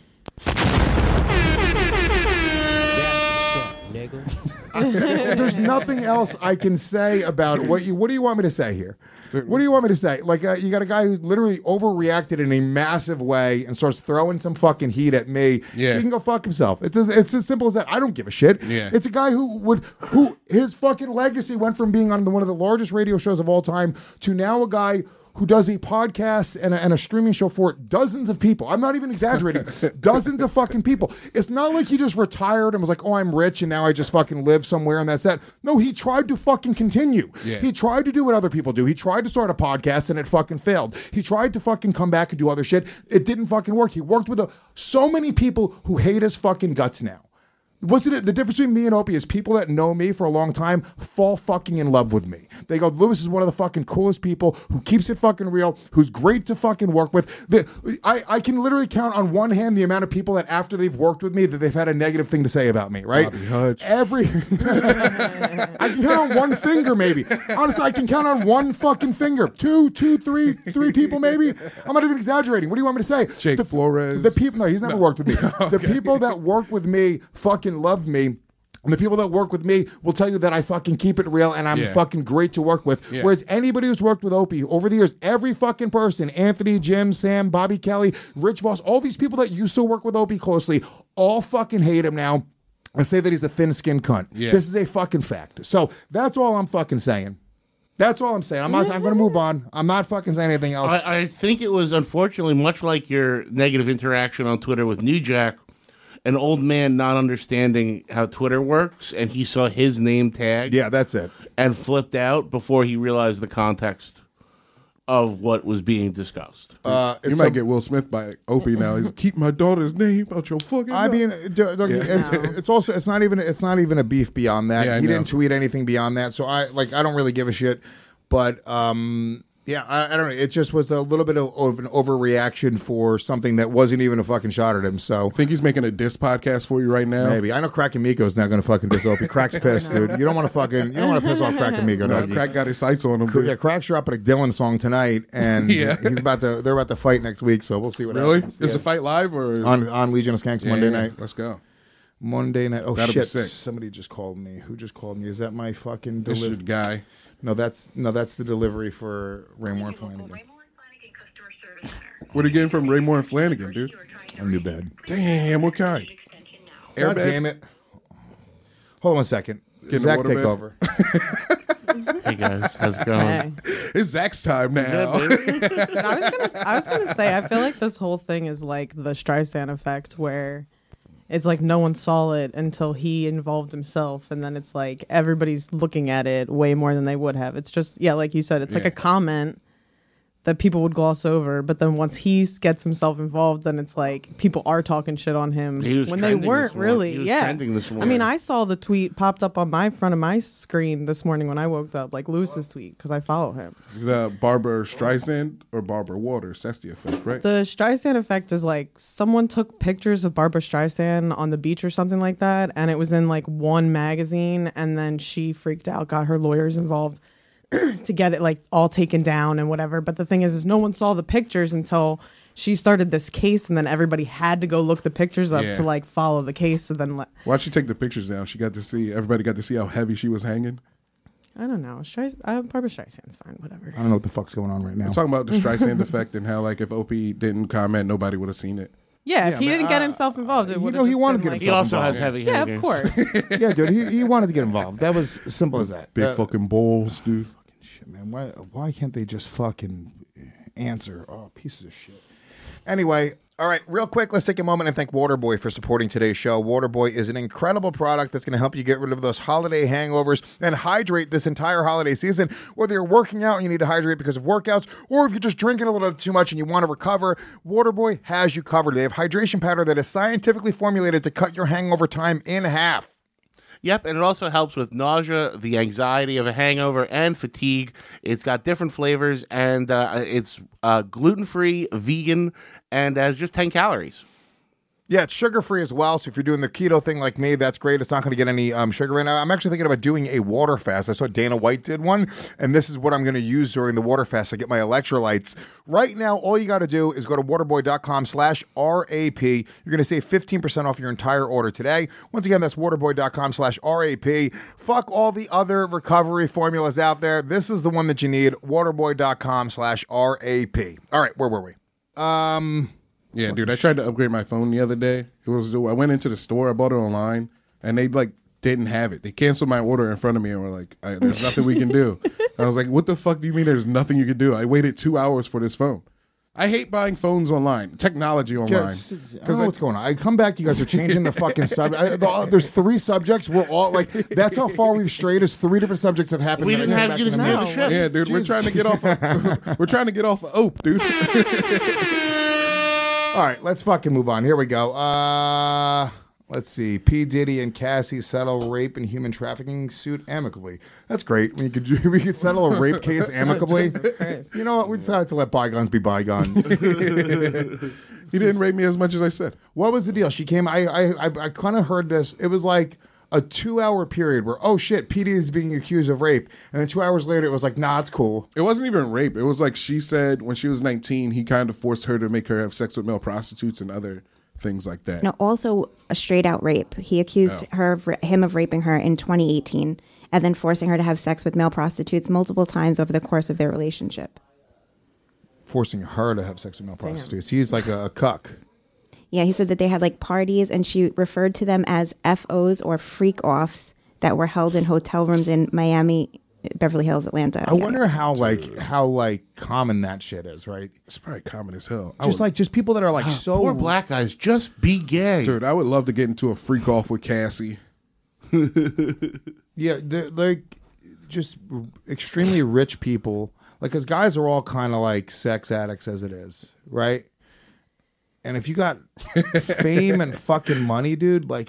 There's nothing else I can say about what do you want me to say here? What do you want me to say? Like, you got a guy who literally overreacted in a massive way and starts throwing some fucking heat at me. Yeah. He can go fuck himself. It's as simple as that. I don't give a shit. Yeah. It's a guy who his fucking legacy went from being on one of the largest radio shows of all time to now a guy who does a podcast and a streaming show for dozens of people. I'm not even exaggerating. Dozens of fucking people. It's not like he just retired and was like, oh, I'm rich and now I just fucking live somewhere and that's that. No, he tried to fucking continue.
Yeah.
He tried to do what other people do. He tried to start a podcast and it fucking failed. He tried to fucking come back and do other shit. It didn't fucking work. He worked with so many people who hate his fucking guts now. What's it? The difference between me and Opie is people that know me for a long time fall fucking in love with me. They go, Lewis is one of the fucking coolest people who keeps it fucking real, who's great to fucking work with. I can literally count on one hand the amount of people that after they've worked with me that they've had a negative thing to say about me, right?
Bobby Hutch.
I can count on one finger maybe. Honestly, I can count on one fucking finger. Two, three people maybe. I'm not even exaggerating. What do you want me to say?
Jake Flores.
The people, no, he's never worked with me. The people that work with me fucking love me. And the people that work with me will tell you that I fucking keep it real and I'm fucking great to work with.
Yeah.
Whereas anybody who's worked with Opie over the years, every fucking person, Anthony, Jim, Sam, Bobby Kelly, Rich Voss, all these people that used to work with Opie closely, all fucking hate him now and say that he's a thin-skinned cunt.
Yeah.
This is a fucking fact. So that's all I'm fucking saying. That's all I'm saying. I'm going to move on. I'm not fucking saying anything else.
I think it was, unfortunately, much like your negative interaction on Twitter with New Jack, an old man not understanding how Twitter works, and he saw his name tag.
Yeah, that's it.
And flipped out before he realized the context of what was being discussed.
You might get Will Smith by Opie now. He's keep my daughter's name out your fucking
I
mouth.
mean, it's also it's not even a beef beyond that.
Yeah, I
He
know.
didn't tweet anything beyond that, so I don't really give a shit. But yeah, I don't know. It just was a little bit of an overreaction for something that wasn't even a fucking shot at him. So
I think he's making a diss podcast for you right now.
maybe I know Crack and Miko's not going to fucking diss Opie. Crack's pissed, dude. You don't want to piss off Crack and Miko.
No,
doggy.
Crack got his sights on him. Dude.
Yeah, Crack's dropping a Dylan song tonight, and
Yeah.
they're about to fight next week. So we'll see what
Really?
happens.
Is the fight live or
on Legion of Skanks Monday night?
Let's go.
Monday night. Oh
That'll be
shit!
sick.
Somebody just called me. Who just called me? Is that my fucking
This
delivery?
is guy.
No, that's the delivery for Raymore and Flanagan.
What are you getting from Raymore and Flanagan, dude?
A new bed.
Damn, what kind?
God
Airbed?
damn it! Hold on one second.
Getting
Zach,
a
take
waterbed?
over.
Hey guys, how's it going?
It's Zach's time now.
But I was gonna say, I feel like this whole thing is like the Streisand effect, where it's like no one saw it until he involved himself, and then it's like everybody's looking at it way more than they would have. It's just, yeah, like you said, it's like
Yeah.
a comment that people would gloss over, but then once he gets himself involved, then it's like people are talking shit on him
He was
when they
trending
weren't
this morning.
really.
He was
Yeah,
trending this
I mean,
morning.
I saw the tweet popped up on my front of my screen this morning when I woke up, like Lewis's tweet, because I follow him.
Is it Barbara Streisand or Barbara Waters? That's the effect, right?
The Streisand effect is like someone took pictures of Barbara Streisand on the beach or something like that, and it was in like one magazine, and then she freaked out, got her lawyers involved to get it like all taken down and whatever. But the thing is no one saw the pictures until she started this case, and then everybody had to go look the pictures up
Yeah.
to like follow the case. So then
Why'd she take the pictures down? Everybody got to see how heavy she was hanging.
I don't know. Barbara Streisand's fine, whatever.
I don't know what the fuck's going on right now.
I'm talking about the Streisand effect and how, like, if Opie didn't comment, nobody would have seen it.
Yeah, if he didn't get himself involved, it
you
would
know, he wanted to get
like,
He
himself
also
involved.
has heavy
yeah,
hangers.
of course.
Yeah, dude, he wanted to get involved. That was simple as that.
Big fucking balls, dude.
Shit, man. Why can't they just fucking answer? Oh, pieces of shit. Anyway, all right, real quick, let's take a moment and thank Waterboy for supporting today's show. Waterboy is an incredible product that's going to help you get rid of those holiday hangovers and hydrate this entire holiday season. Whether you're working out and you need to hydrate because of workouts, or if you're just drinking a little too much and you want to recover, Waterboy has you covered. They have hydration powder that is scientifically formulated to cut your hangover time in half.
Yep, and it also helps with nausea, the anxiety of a hangover, and fatigue. It's got different flavors, and it's gluten-free, vegan, and has just 10 calories.
Yeah, it's sugar-free as well, so if you're doing the keto thing like me, that's great. It's not going to get any sugar in it. I'm actually thinking about doing a water fast. I saw Dana White did one, and this is what I'm going to use during the water fast to get my electrolytes. Right now, all you got to do is go to waterboy.com/RAP. You're going to save 15% off your entire order today. Once again, that's waterboy.com/RAP. Fuck all the other recovery formulas out there. This is the one that you need, waterboy.com/RAP. All right, where were we?
Yeah, dude, I tried to upgrade my phone the other day. I went into the store, I bought it online, and they like didn't have it. They canceled my order in front of me and were like, "There's nothing we can do." I was like, what the fuck do you mean there's nothing you can do? I waited 2 hours for this phone. I hate buying phones online, technology online.
I don't know what's going on. I come back, you guys are changing the fucking subject. There's 3 subjects. We're all like, that's how far we've strayed. Is 3 different subjects have happened.
We didn't have you to steer the ship.
Yeah, dude, we're trying to get off. We're trying to get off of Ope, dude.
All right, let's fucking move on. Here we go. Let's see. P. Diddy and Cassie settle rape and human trafficking suit amicably. That's great. We could settle a rape case amicably. You know what? We decided to let bygones be bygones.
He didn't rape me as much as I said.
What was the deal? She came. I kind of heard this. It was like a 2-hour period where, oh shit, P. Diddy is being accused of rape, and then 2 hours later it was like, nah, it's cool.
It wasn't even rape. It was like she said when she was 19, he kind of forced her to make her have sex with male prostitutes and other things like that.
No, also a straight out rape. He accused him of raping her in 2018 and then forcing her to have sex with male prostitutes multiple times over the course of their relationship.
Forcing her to have sex with male prostitutes. He's like a cuck.
Yeah, he said that they had like parties and she referred to them as FOs or freak offs that were held in hotel rooms in Miami, Beverly Hills, Atlanta.
I wonder how common that shit is, right?
It's probably common as hell.
Just people that are like so
Poor black guys, just be gay.
Dude, I would love to get into a freak off with Cassie.
Yeah, they're like just extremely rich people. Like, because guys are all kind of like sex addicts as it is, right? And if you got fame and fucking money, dude, like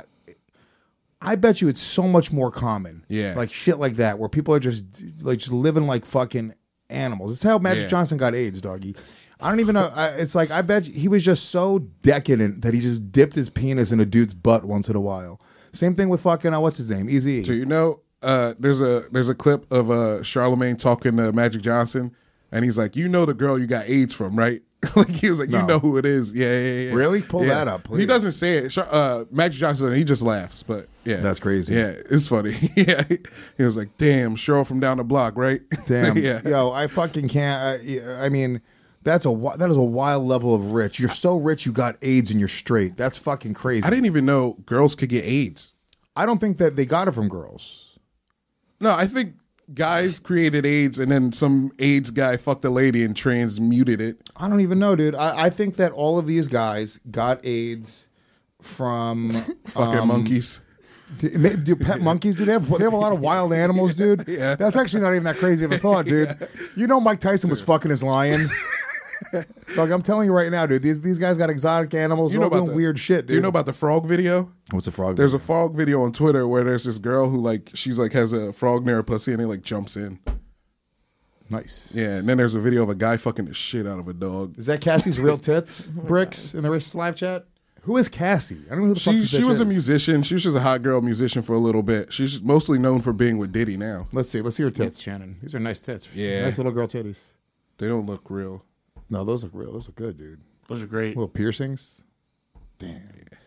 I bet you it's so much more common.
Yeah.
Like shit like that, where people are just living like fucking animals. It's how Magic Johnson got AIDS, doggy. I don't even know. It's like, I bet he was just so decadent that he just dipped his penis in a dude's butt once in a while. Same thing with fucking, what's his name? Eazy-E.
So, you know, there's a clip of Charlemagne talking to Magic Johnson, and he's like, you know the girl you got AIDS from, right? Like, he was like, you know who it is. Yeah.
Really? Pull that up, please.
He doesn't say it. Magic Johnson, he just laughs, but yeah.
That's crazy.
Yeah, it's funny. Yeah. He was like, damn, Cheryl from down the block, right?
Damn.
Yeah.
Yo, I fucking can't. I mean, that is a wild level of rich. You're so rich you got AIDS and you're straight. That's fucking crazy.
I didn't even know girls could get AIDS.
I don't think that they got it from girls.
No, I think guys created AIDS and then some AIDS guy fucked a lady and transmuted it.
I don't even know, dude. I think that all of these guys got AIDS from
fucking monkeys.
Do pet monkeys? Do they have a lot of wild animals, dude?
Yeah.
That's actually not even that crazy of a thought, dude. Yeah. You know Mike Tyson was fucking his lion. Dog, I'm telling you right now, dude. These guys got exotic animals. They're all doing weird shit, dude.
Do you know about the frog video?
What's a frog?
There's a frog video on Twitter where there's this girl who she's has a frog near her pussy and he jumps in.
Nice.
Yeah, and then there's a video of a guy fucking the shit out of a dog.
Is that Cassie's real tits, Bricks, in the racist live chat? Who is Cassie? I don't know who the fuck this bitch
She was a
is.
musician. She was just a hot girl musician for a little bit. She's mostly known for being with Diddy now.
Let's see her tits, Shannon. These are nice tits.
Yeah.
Nice little girl titties.
They don't look real.
No, those look real. Those look good, dude.
Those are great.
Little piercings. Damn.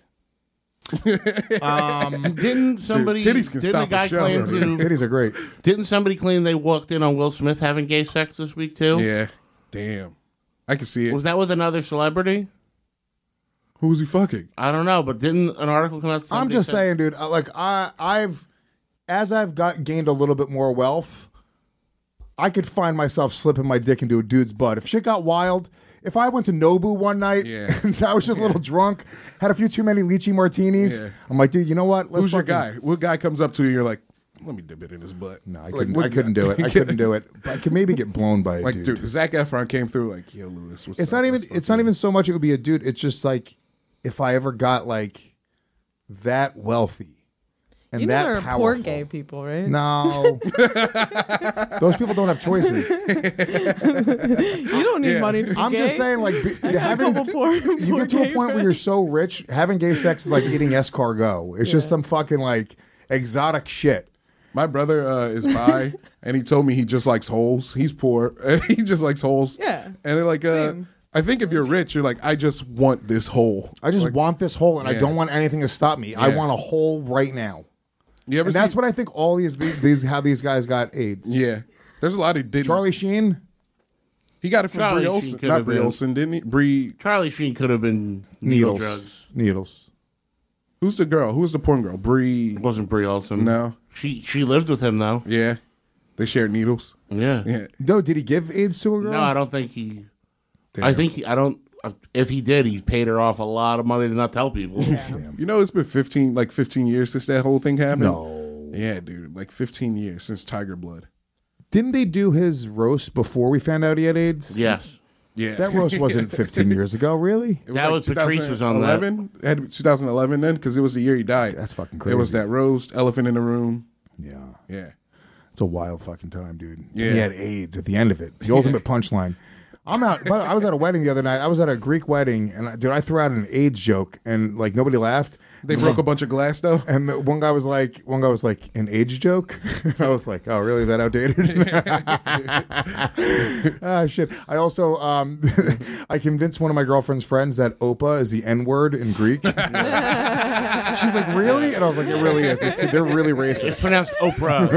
Didn't somebody?
Titties can
didn't
stop
a guy
a show,
claim
though,
to?
Titties are great.
Didn't somebody claim they walked in on Will Smith having gay sex this week too?
Yeah. Damn. I can see it.
Was that with another celebrity?
Who was he fucking?
I don't know, but didn't an article come out?
I'm just saying, dude. I've gained a little bit more wealth, I could find myself slipping my dick into a dude's butt. If shit got wild, if I went to Nobu one night and I was just a little drunk, had a few too many lychee martinis, I'm like, dude, you know what?
Who's your guy? What guy comes up to you and you're like, let me dip it in his butt?
No, I couldn't do it. I couldn't do it. But I could maybe get blown by a dude.
Dude, Zac Efron came through like, yo, Lewis, what's
It's
up?
not even so much it would be a dude. It's just like if I ever got like that wealthy. And
you know
that
there are
powerful.
poor gay people, right?
No. Those people don't have choices.
You don't need money to be
I'm
gay.
just saying, like, you get to a point where you're so rich, having gay sex is like eating escargot. It's just some fucking, like, exotic shit.
My brother is bi, and he told me he just likes holes. He's poor, and he just likes holes.
Yeah.
And they're like, I think if you're rich, you're like, I just want this hole.
I just want this hole, and I
Yeah.
don't want anything to stop me. I want a hole right now.
You ever
And that's what I think all these how these guys got AIDS.
Yeah. There's a lot of didn't.
Charlie Sheen?
He got it from
Charlie
Brie
Sheen
Olsen.
could
Not
have
Brie
been.
Olsen, didn't he? Brie.
Charlie Sheen could have been needle drugs.
Needles.
Who's the girl? Who's the porn girl? Brie.
It wasn't Brie Olsen.
No.
She lived with him though.
Yeah. They shared needles.
Yeah.
Yeah.
No, did he give AIDS to a girl?
No, I don't think he.
Damn.
I think he. I don't. If he did, he paid her off a lot of money to not tell people.
You know, it's been 15 years since that whole thing happened.
No.
Yeah, dude, like 15 years since Tiger Blood.
Didn't they do his roast before we found out he had AIDS?
Yes.
Yeah,
That roast wasn't 15 years ago, really?
It
That was Patrice was on that.
2011. It had to be 2011 then because it was the year he died.
That's fucking
It was
crazy.
that roast, elephant in the room.
Yeah.
Yeah.
It's a wild fucking time, dude.
Yeah.
He had AIDS at the end of it. The ultimate punchline. I'm out. But I was at a wedding the other night. I was at a Greek wedding, and I threw out an AIDS joke, and like nobody laughed.
They broke a bunch of glass though.
And one guy was like, an AIDS joke? And I was like, oh, really? Is that outdated? Ah, shit. I also, I convinced one of my girlfriend's friends that Opa is the N-word in Greek. She's like, really? And I was like, it really is. They're really
It's
racist.
pronounced Oprah.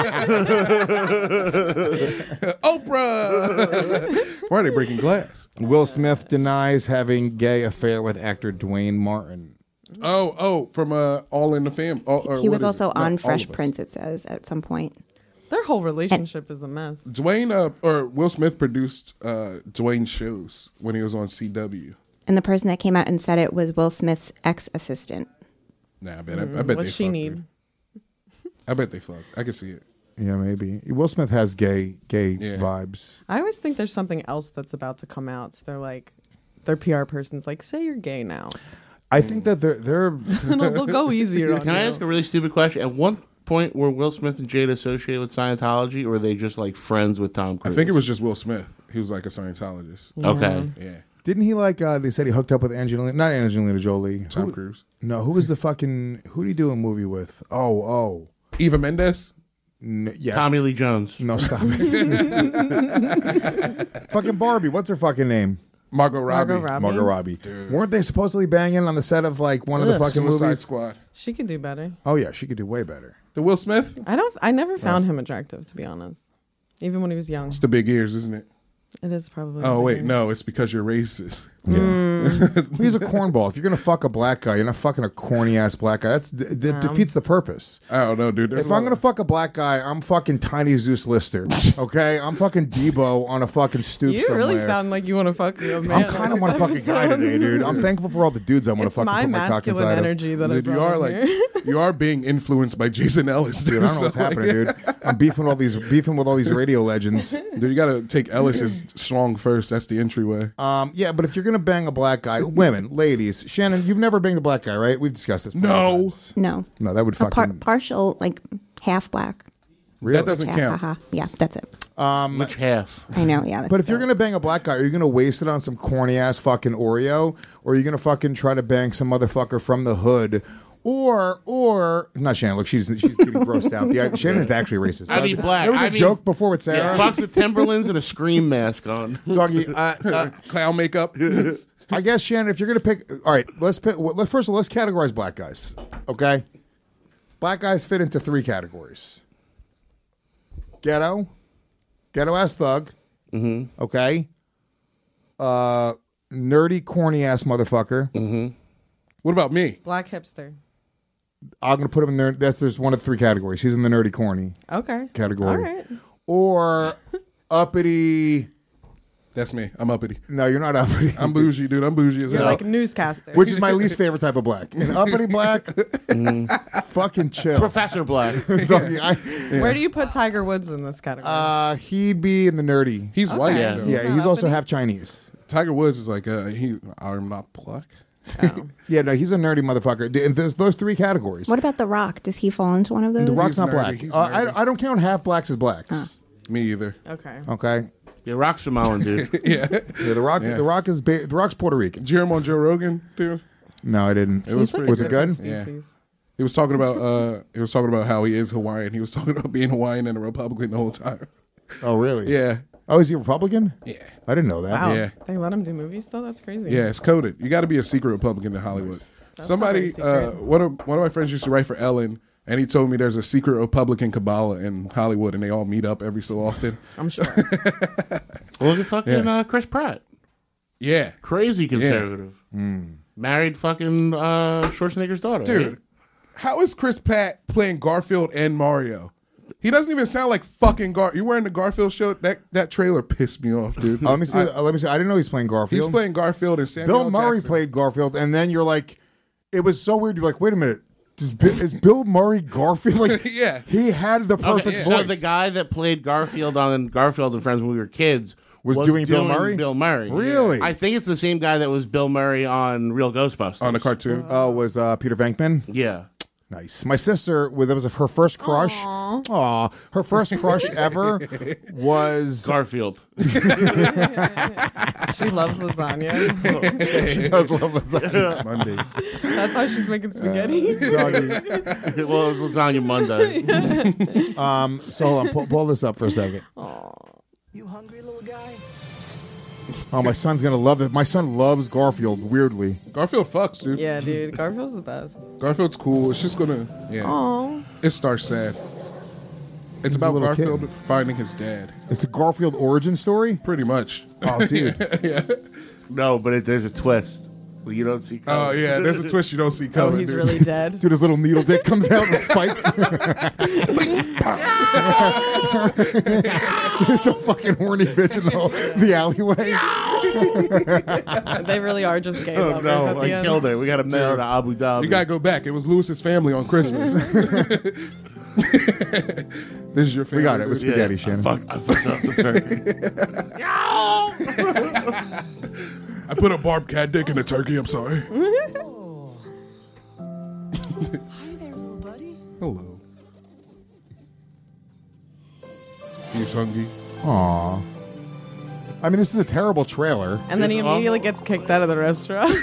Oprah. Why are they breaking glass?
Will Smith denies having gay affair with actor Dwayne Martin.
From All in the Family.
He was also on Fresh Prince, it says, at some point.
Their whole relationship is a mess.
Dwayne or Will Smith produced Dwayne's shows when he was on CW.
And the person that came out and said it was Will Smith's ex-assistant.
Nah, I bet they
What's she
fucked,
need?
dude. I bet they fucked. I can see it.
Yeah, maybe. Will Smith has gay vibes.
I always think there's something else that's about to come out. So they're like, their PR person's like, say you're gay now.
I think that they're
They'll go easier on
Can I ask a really stupid question? At one point, were Will Smith and Jada associated with Scientology, or were they just like friends with Tom Cruise?
I think it was just Will Smith. He was like a Scientologist.
Okay.
Yeah.
Didn't he they said he hooked up with not Angelina Jolie.
Tom Cruise.
No, who was the fucking who did he do a movie with?
Eva Mendes.
Yes.
Tommy Lee Jones.
No, stop it. Fucking Barbie. What's her fucking name?
Margot Robbie.
Margot Robbie. Weren't they supposedly banging on the set of like one of the fucking
Suicide
movies?
Squad.
She could do better.
Oh yeah, she could do way better.
The Will Smith?
I never found him attractive, to be honest. Even when he was young.
It's the big ears, isn't it?
It is probably.
Oh, wait.
weird.
No, it's because you're racist.
He's a cornball. If you're gonna fuck a black guy, you're not fucking a corny ass black guy. That defeats the purpose.
I don't know, dude.
If I'm gonna fuck a black guy, I'm fucking Tiny Zeus Lister. Okay, I'm fucking Debo on a fucking stoop
You
somewhere.
really sound like you want to fuck a man.
I'm kind of want to fuck a guy today, dude. I'm thankful for all the dudes I want to
It's
fucking
my
put my cock
masculine
inside
energy that I
Dude, you
brought
are
in
like
here.
you are being influenced by Jason Ellis, dude.
Dude, I don't know what's
So,
happening, dude. I'm beefing with all these radio legends.
Dude, you gotta take Ellis's strong first. That's the entryway.
Yeah, but if you're gonna bang a black guy, women, ladies, Shannon, you've never banged a black guy, right? We've discussed this.
No.
No.
No, that would
A
fucking
partial, like half black.
really.
That doesn't
Half,
count.
haha. Yeah, that's it.
Which half?
I know, yeah.
But if you're gonna bang a black guy, are you gonna waste it on some corny ass fucking Oreo, or are you gonna fucking try to bang some motherfucker from the hood? Or not Shannon. Look, she's getting grossed out. Shannon's actually racist.
I mean black.
There was a
I mean-
joke before with Sarah.
Yeah, fucks with Timberlands and a Scream mask on.
Doggy,
Clown makeup.
I guess Shannon, if you're gonna pick, all right, let's pick. First of all, let's categorize black guys. Okay, black guys fit into 3 categories: ghetto ass thug. Mm-hmm. Okay. Nerdy, corny ass motherfucker.
Mm-hmm.
What about me?
Black hipster.
I'm gonna put him in there. There's one of 3 categories. He's in the nerdy, corny
Okay.
category.
All right.
Or uppity.
That's me. I'm uppity.
No, you're not uppity.
I'm bougie, dude. I'm bougie as
You're
hell.
like a newscaster.
Which is my least favorite type of black. An uppity black. Fucking chill.
Professor Black.
Doggy,
Where do you put Tiger Woods in this category?
he'd be in the nerdy.
He's white.
Yeah.
Though.
Yeah, he's also half Chinese.
Tiger Woods is like I'm not black.
Yeah, no, he's a nerdy motherfucker. And there's those 3 categories.
What about The Rock? Does he fall into one of those?
The Rock's
He's
not
nerdy.
black.
He's nerdy.
I don't count half blacks as blacks.
Me either.
Okay.
Okay.
Yeah, Rock Samoan, dude.
Yeah.
Yeah, the Rock is the Rock's Puerto Rican.
Did you hear him on Joe Rogan, dude?
No, I didn't.
It was
He's like
pretty
Was
a
it good?
different
Yeah.
species.
He was talking about how he is Hawaiian. He was talking about being Hawaiian and a Republican the whole time.
Oh, really?
Yeah.
Oh, is he a Republican?
Yeah.
I didn't know that.
Wow.
Yeah.
They let him do movies though? That's crazy.
Yeah, it's coded. You got to be a secret Republican in Hollywood. Somebody,
not very secret.
one of my friends used to write for Ellen, and he told me there's a secret Republican Kabbalah in Hollywood, and they all meet up every so often.
I'm sure.
Look at fucking Chris Pratt.
Yeah,
Crazy conservative. Married fucking Schwarzenegger's daughter.
dude.
Right?
How is Chris Pratt playing Garfield and Mario? He doesn't even sound like fucking You wearing the Garfield shirt? That trailer pissed me off, dude.
Let me see. I didn't know he's playing Garfield.
He's playing Garfield and Samuel
Bill Murray
Jackson.
played Garfield, and then you're like, it was so weird. You're like, wait a minute. Is Bill Murray Garfield? Like,
yeah.
He had the perfect voice.
So the guy that played Garfield on Garfield and Friends when we were kids
was doing Bill Murray?
Bill Murray.
Really?
I think it's the same guy that was Bill Murray on Real Ghostbusters.
On the cartoon.
Oh, was Peter Venkman?
Yeah.
Nice. My sister, that was her first crush. Aw. Her first crush ever was
Garfield.
She loves lasagna.
She does love lasagna.
It's Mondays.
That's why she's making spaghetti.
Well, it was Lasagna Monday.
So hold on, pull this up for a second.
You hungry, little guy?
Oh, my son's gonna love it. My son loves Garfield. Weirdly,
Garfield fucks, dude.
Yeah, dude. Garfield's the best.
Garfield's cool. It's just gonna. Yeah.
Aww.
It starts sad. It's
He's a
about
little
Garfield
kid.
finding his dad.
it's a Garfield origin story.
Pretty much.
Oh, dude.
No, but there's a twist. You don't see.
Oh yeah, there's a twist you don't see
Oh,
coming.
he's
dude.
really dead.
Dude, his little needle dick comes out with spikes. There's some fucking horny bitch in the alleyway.
They really are just gay
Oh
lovers at
no!
the
I
end.
killed her. We got to mail her to Abu Dhabi.
You gotta go back. It was Lewis's family on Christmas. This is your family.
We got it. It was spaghetti, Shannon.
I fucked up the turkey.
I put a barbed cat dick in a turkey. I'm sorry.
Hi there, little buddy.
Hello. He's hungry.
Aw. I mean, this is a terrible trailer.
And then he immediately gets kicked out of the restaurant.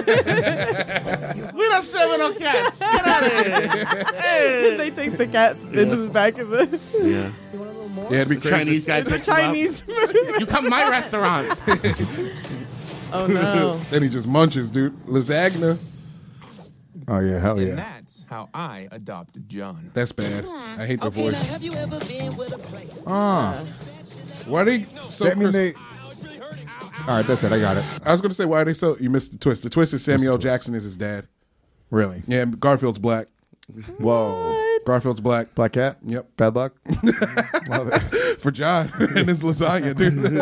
We don't serve no cats. Get out of here. Hey.
They take the cat into the back of the
Yeah.
You want a little more?
Yeah, it'd be crazy.
Chinese guy
the
picks him up.
Chinese.
You come to my restaurant.
Oh no.
Then he just munches, dude. Lasagna.
Oh yeah, hell
And
yeah.
that's how I adopted John.
That's bad. I hate the voice.
Have you ever been with a player?
Why they so?
I mean,
Chris-
All right, that's it. I got it.
I was gonna say why are they so. You missed the twist. The twist is Samuel Jackson is his dad.
Really?
Yeah, Garfield's black.
Whoa.
Garfield's black.
Black cat?
Yep.
Bad luck? Love it.
For John and his lasagna, dude.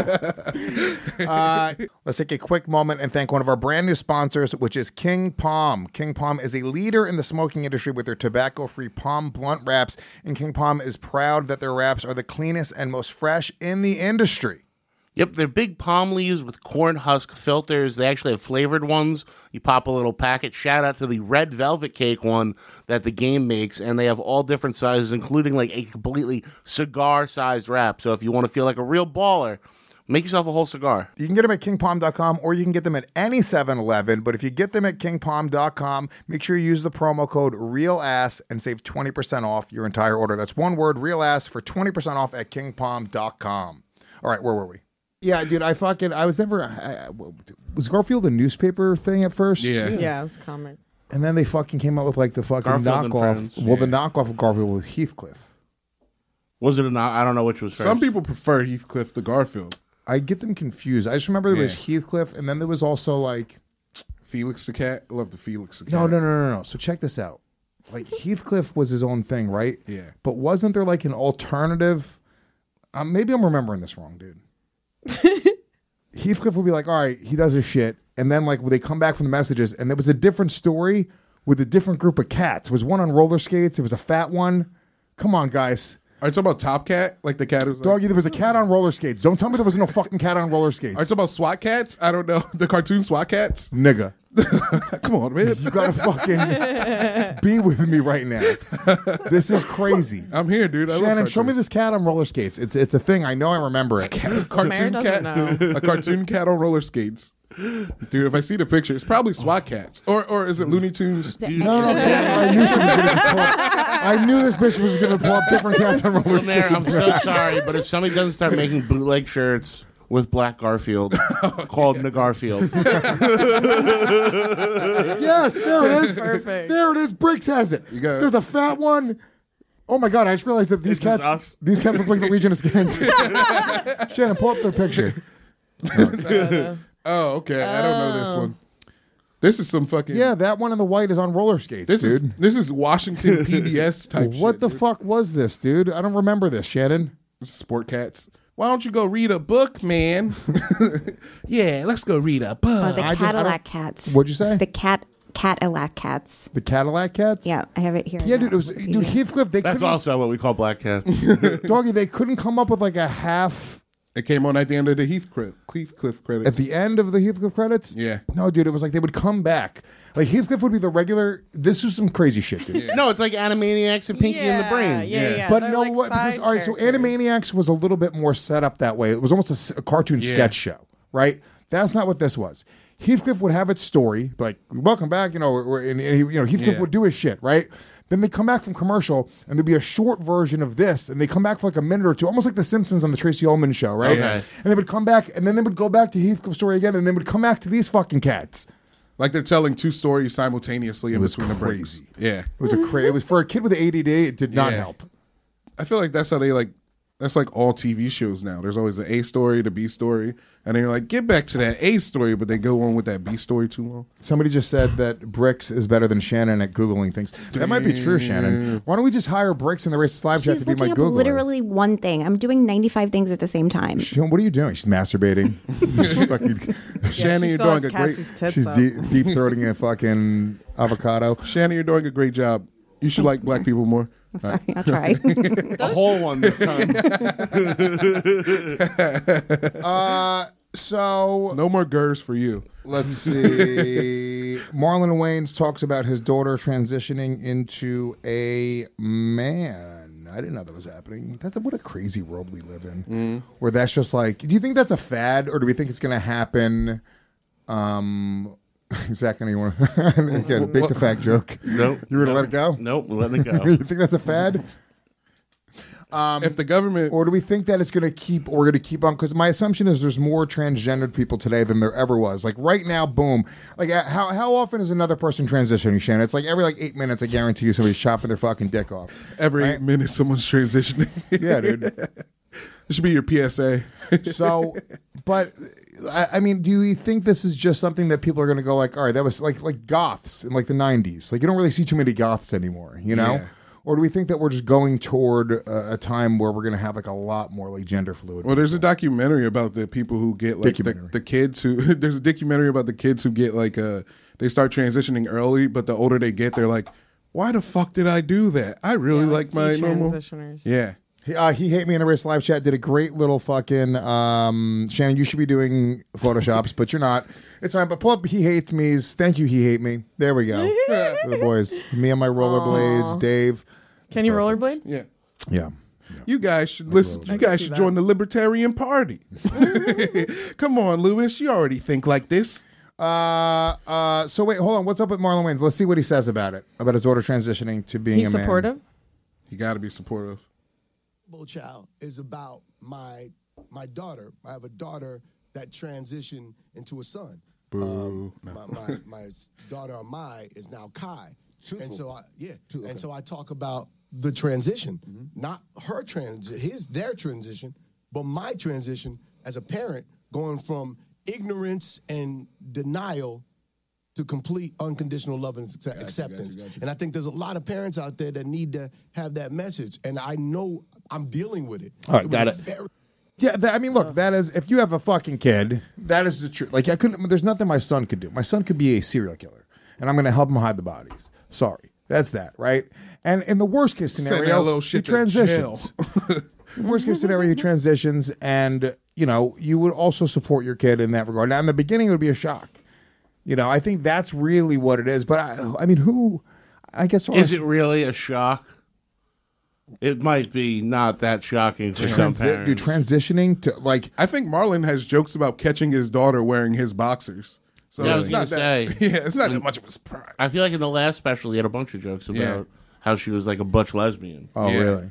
Let's take a quick moment and thank one of our brand new sponsors, which is King Palm. King Palm is a leader in the smoking industry with their tobacco-free Palm blunt wraps, and King Palm is proud that their wraps are the cleanest and most fresh in the industry.
Yep, they're big palm leaves with corn husk filters. They actually have flavored ones. You pop a little packet. Shout out to the red velvet cake one that the game makes, and they have all different sizes, including like a completely cigar-sized wrap. So if you want to feel like a real baller, make yourself a whole cigar.
You can get them at kingpalm.com or you can get them at any 7-Eleven, but if you get them at kingpalm.com, make sure you use the promo code REALASS and save 20% off your entire order. That's one word, REALASS, for 20% off at kingpalm.com. All right, where were we? Yeah, dude, was Garfield a newspaper thing at first?
Yeah.
Yeah, it was a comic.
And then they fucking came out with like the fucking
Garfield and
knockoff.
Friends.
Well, the knockoff of Garfield was Heathcliff.
Was it or not? I don't know which was first.
Some people prefer Heathcliff to Garfield.
I get them confused. I just remember there was Heathcliff, and then there was also like
Felix the cat. I love the Felix the cat.
no. So check this out. Like Heathcliff was his own thing, right?
Yeah.
But wasn't there like an alternative? Maybe I'm remembering this wrong, dude. Heathcliff would be like, all right, he does his shit, and then like they come back from the messages, and there was a different story with a different group of cats. There was one on roller skates. It was a fat one. Come on, guys.
Are you talking about Top Cat? Like the cat who's like,
Doggy, there was a cat on roller skates. Don't tell me there was no fucking cat on roller skates.
Are you talking about SWAT cats? I don't know. The cartoon SWAT cats?
Nigga.
Come on, man.
You gotta fucking be with me right now. This is crazy.
I'm here, dude. I love
Shannon, show me
cartoons.
this cat on roller skates. It's a thing. I know I remember it.
Cartoon
doesn't
cat.
know.
A cartoon cat on roller skates. Dude, if I see the picture, it's probably SWAT cats. Or is it Looney Tunes?
No, I knew she was gonna just pull up. I knew this bitch was gonna pull up different cats on roller
Mayor, I'm
skates.
so sorry, but if somebody doesn't start making bootleg shirts with Black Garfield called Nagarfield.
Yes, there it is.
Perfect.
There it is. Briggs has it.
You got it.
There's a fat one. Oh my god! I just realized that these
This is
cats.
us.
These cats look like the Legion of Skanks. Shannon, pull up their picture.
Oh, okay. I don't know this one. This is some fucking
Yeah, that one in the white is on roller skates,
This
dude.
is Washington PBS type.
What
shit,
the
dude.
fuck was this, dude? I don't remember this, Shannon.
Sport Cats. Why don't you go read a book, man? Yeah, let's go read a
Oh,
book.
the
I
Cadillac Cats.
What'd you say?
The Cadillac Cats.
The Cadillac Cats?
Yeah, I have it here.
Yeah,
now.
dude, it was dude Heathcliff. They
That's
couldn't,
also what we call black cats.
doggy. They couldn't come up with like a half
It came on at the end of the Heathcliff credits.
at the end of the Heathcliff credits.
Yeah.
No, dude, it was like they would come back. Like Heathcliff would be the regular. This was some crazy shit, dude.
No, it's like Animaniacs and Pinky and the Brain.
Yeah.
But
They're
no,
like
what? Because,
side
all right, so
characters.
Animaniacs was a little bit more set up that way. It was almost a cartoon sketch show, right? That's not what this was. Heathcliff would have its story, like "Welcome back," and Heathcliff would do his shit, right? Then they come back from commercial, and there'd be a short version of this, and they come back for like a minute or two, almost like The Simpsons on the Tracy Ullman show, right?
Okay.
And they would come back, and then they would go back to Heathcliff's story again, and they would come back to these fucking cats.
Like they're telling two stories simultaneously in
was
between the breaks.
crazy.
Yeah.
It was it was for a kid with ADD. It did not
Yeah.
help.
I feel like that's how they like. That's like all TV shows now. There's always the A story, the B story, and then you're like, get back to that A story, but they go on with that B story too long.
Somebody just said that Bricks is better than Shannon at Googling things. That might be true, Shannon. Why don't we just hire Bricks in the Racist Live Chat
She's
to be my
looking up
Googler?
literally one thing. I'm doing 95 things at the same time.
What are you doing? She's masturbating. She's fucking,
Shannon,
she
you're
still
doing
has
a great.
Cassie's tits
she's
up.
deep throating a fucking avocado.
Shannon, you're doing a great job. You should like black people more.
Sorry, I'll try.
A whole one this time.
So
No more GERS for you.
let's see. Marlon Wayans talks about his daughter transitioning into a man. I didn't know that was happening. What a crazy world we live in. Where that's just like, do you think that's a fad, or do we think it's going to happen? Zach, anyone? Again, bake the fact joke.
Nope.
You were going to let it go?
Nope, we're letting it go.
You think that's a fad?
If the government,
Or do we think that it's going to keep, or we're going to keep on? Because my assumption is there's more transgendered people today than there ever was. Like right now, boom. Like how often is another person transitioning, Shannon? It's like every 8 minutes, I guarantee you somebody's chopping their fucking dick off.
every
Right?
minute someone's transitioning.
Yeah, dude.
It should be your PSA.
So, but I mean, do you think this is just something that people are going to go like, all right, that was like goths in like the 90s? Like you don't really see too many goths anymore, you know?
Yeah.
Or do we think that we're just going toward a time where we're going to have like a lot more like gender fluid?
Well, there's a documentary about the people who get like the kids who. There's a documentary about the kids who get like they start transitioning early, but the older they get, they're like, why the fuck did I do that? I really like my normal.
Detransitioners.
Yeah.
He Hate Me in the Race Live Chat did a great little fucking Shannon, you should be doing Photoshops, but you're not. It's all right, but pull up He Hates Me's. Thank you, He Hate Me. There we go. The boys. Me and my rollerblades, Dave.
Can you rollerblade?
Yeah.
Yeah.
You guys should listen. You guys should join the Libertarian Party. Come on, Lewis. You already think like this.
So wait, hold on. What's up with Marlon Wayans? Let's see what he says about it. About his daughter transitioning to being
He's
a man.
supportive.
You got to be supportive.
Child is about my daughter. I have a daughter that transitioned into a son.
Boo.
My daughter Amai is now Kai. And so so I talk about the transition, not her their transition, but my transition as a parent, going from ignorance and denial to complete unconditional love and acceptance. Gotcha. And I think there's a lot of parents out there that need to have that message. And I know I'm dealing with it.
All right, got it. Yeah, I mean, look, that is, if you have a fucking kid, that is the truth. Like, there's nothing my son could do. My son could be a serial killer, and I'm going to help him hide the bodies. Sorry. That's that, right? And in the worst case scenario, he transitions. Worst case scenario, he transitions, and, you would also support your kid in that regard. Now, in the beginning, it would be a shock. I think that's really what it is. But I mean, I guess.
Is it really a shock? It might be not that shocking for some parents.
You're transitioning to like.
I think Marlon has jokes about catching his daughter wearing his boxers. So
yeah, I was
it's
gonna
not that.
say.
Yeah, it's not that much of a surprise.
I feel like in the last special, he had a bunch of jokes about how she was like a butch lesbian.
Oh, really?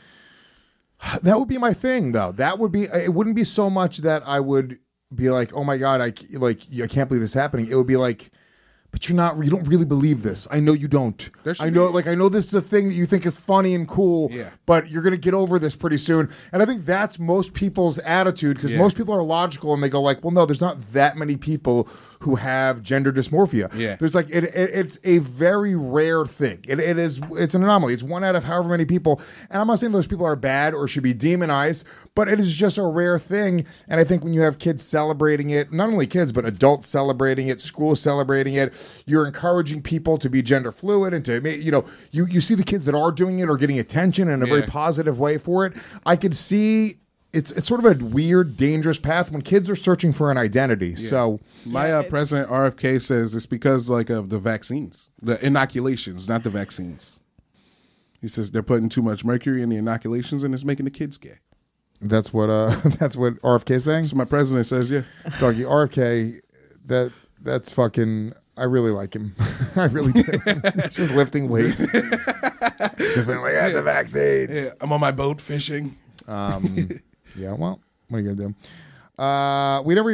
That would be my thing, though. That would be. It wouldn't be so much that I would be like, oh my God, I can't believe this is happening. It would be like, but you don't really believe this. I know you don't. I know this is a thing that you think is funny and cool, but you're going to get over this pretty soon. And I think that's most people's attitude, because most people are logical and they go like, well, no, there's not that many people who have gender dysmorphia. Yeah. There's like, it's a very rare thing. It's an anomaly. It's one out of however many people. And I'm not saying those people are bad or should be demonized, but it is just a rare thing. And I think when you have kids celebrating it, not only kids, but adults celebrating it, schools celebrating it, you're encouraging people to be gender fluid and to, you see the kids that are doing it or getting attention in a very positive way for it. I could see it's sort of a weird, dangerous path when kids are searching for an identity. Yeah. So
my president RFK says it's because of the vaccines, the inoculations, not the vaccines. He says they're putting too much mercury in the inoculations and it's making the kids gay.
That's what RFK is saying?
So my president says, yeah.
Doggy, RFK, that's fucking, I really like him. I really do. He's just lifting weights. Just been like, the vaccines.
Yeah, I'm on my boat fishing.
Yeah, well, what are you going to do? We never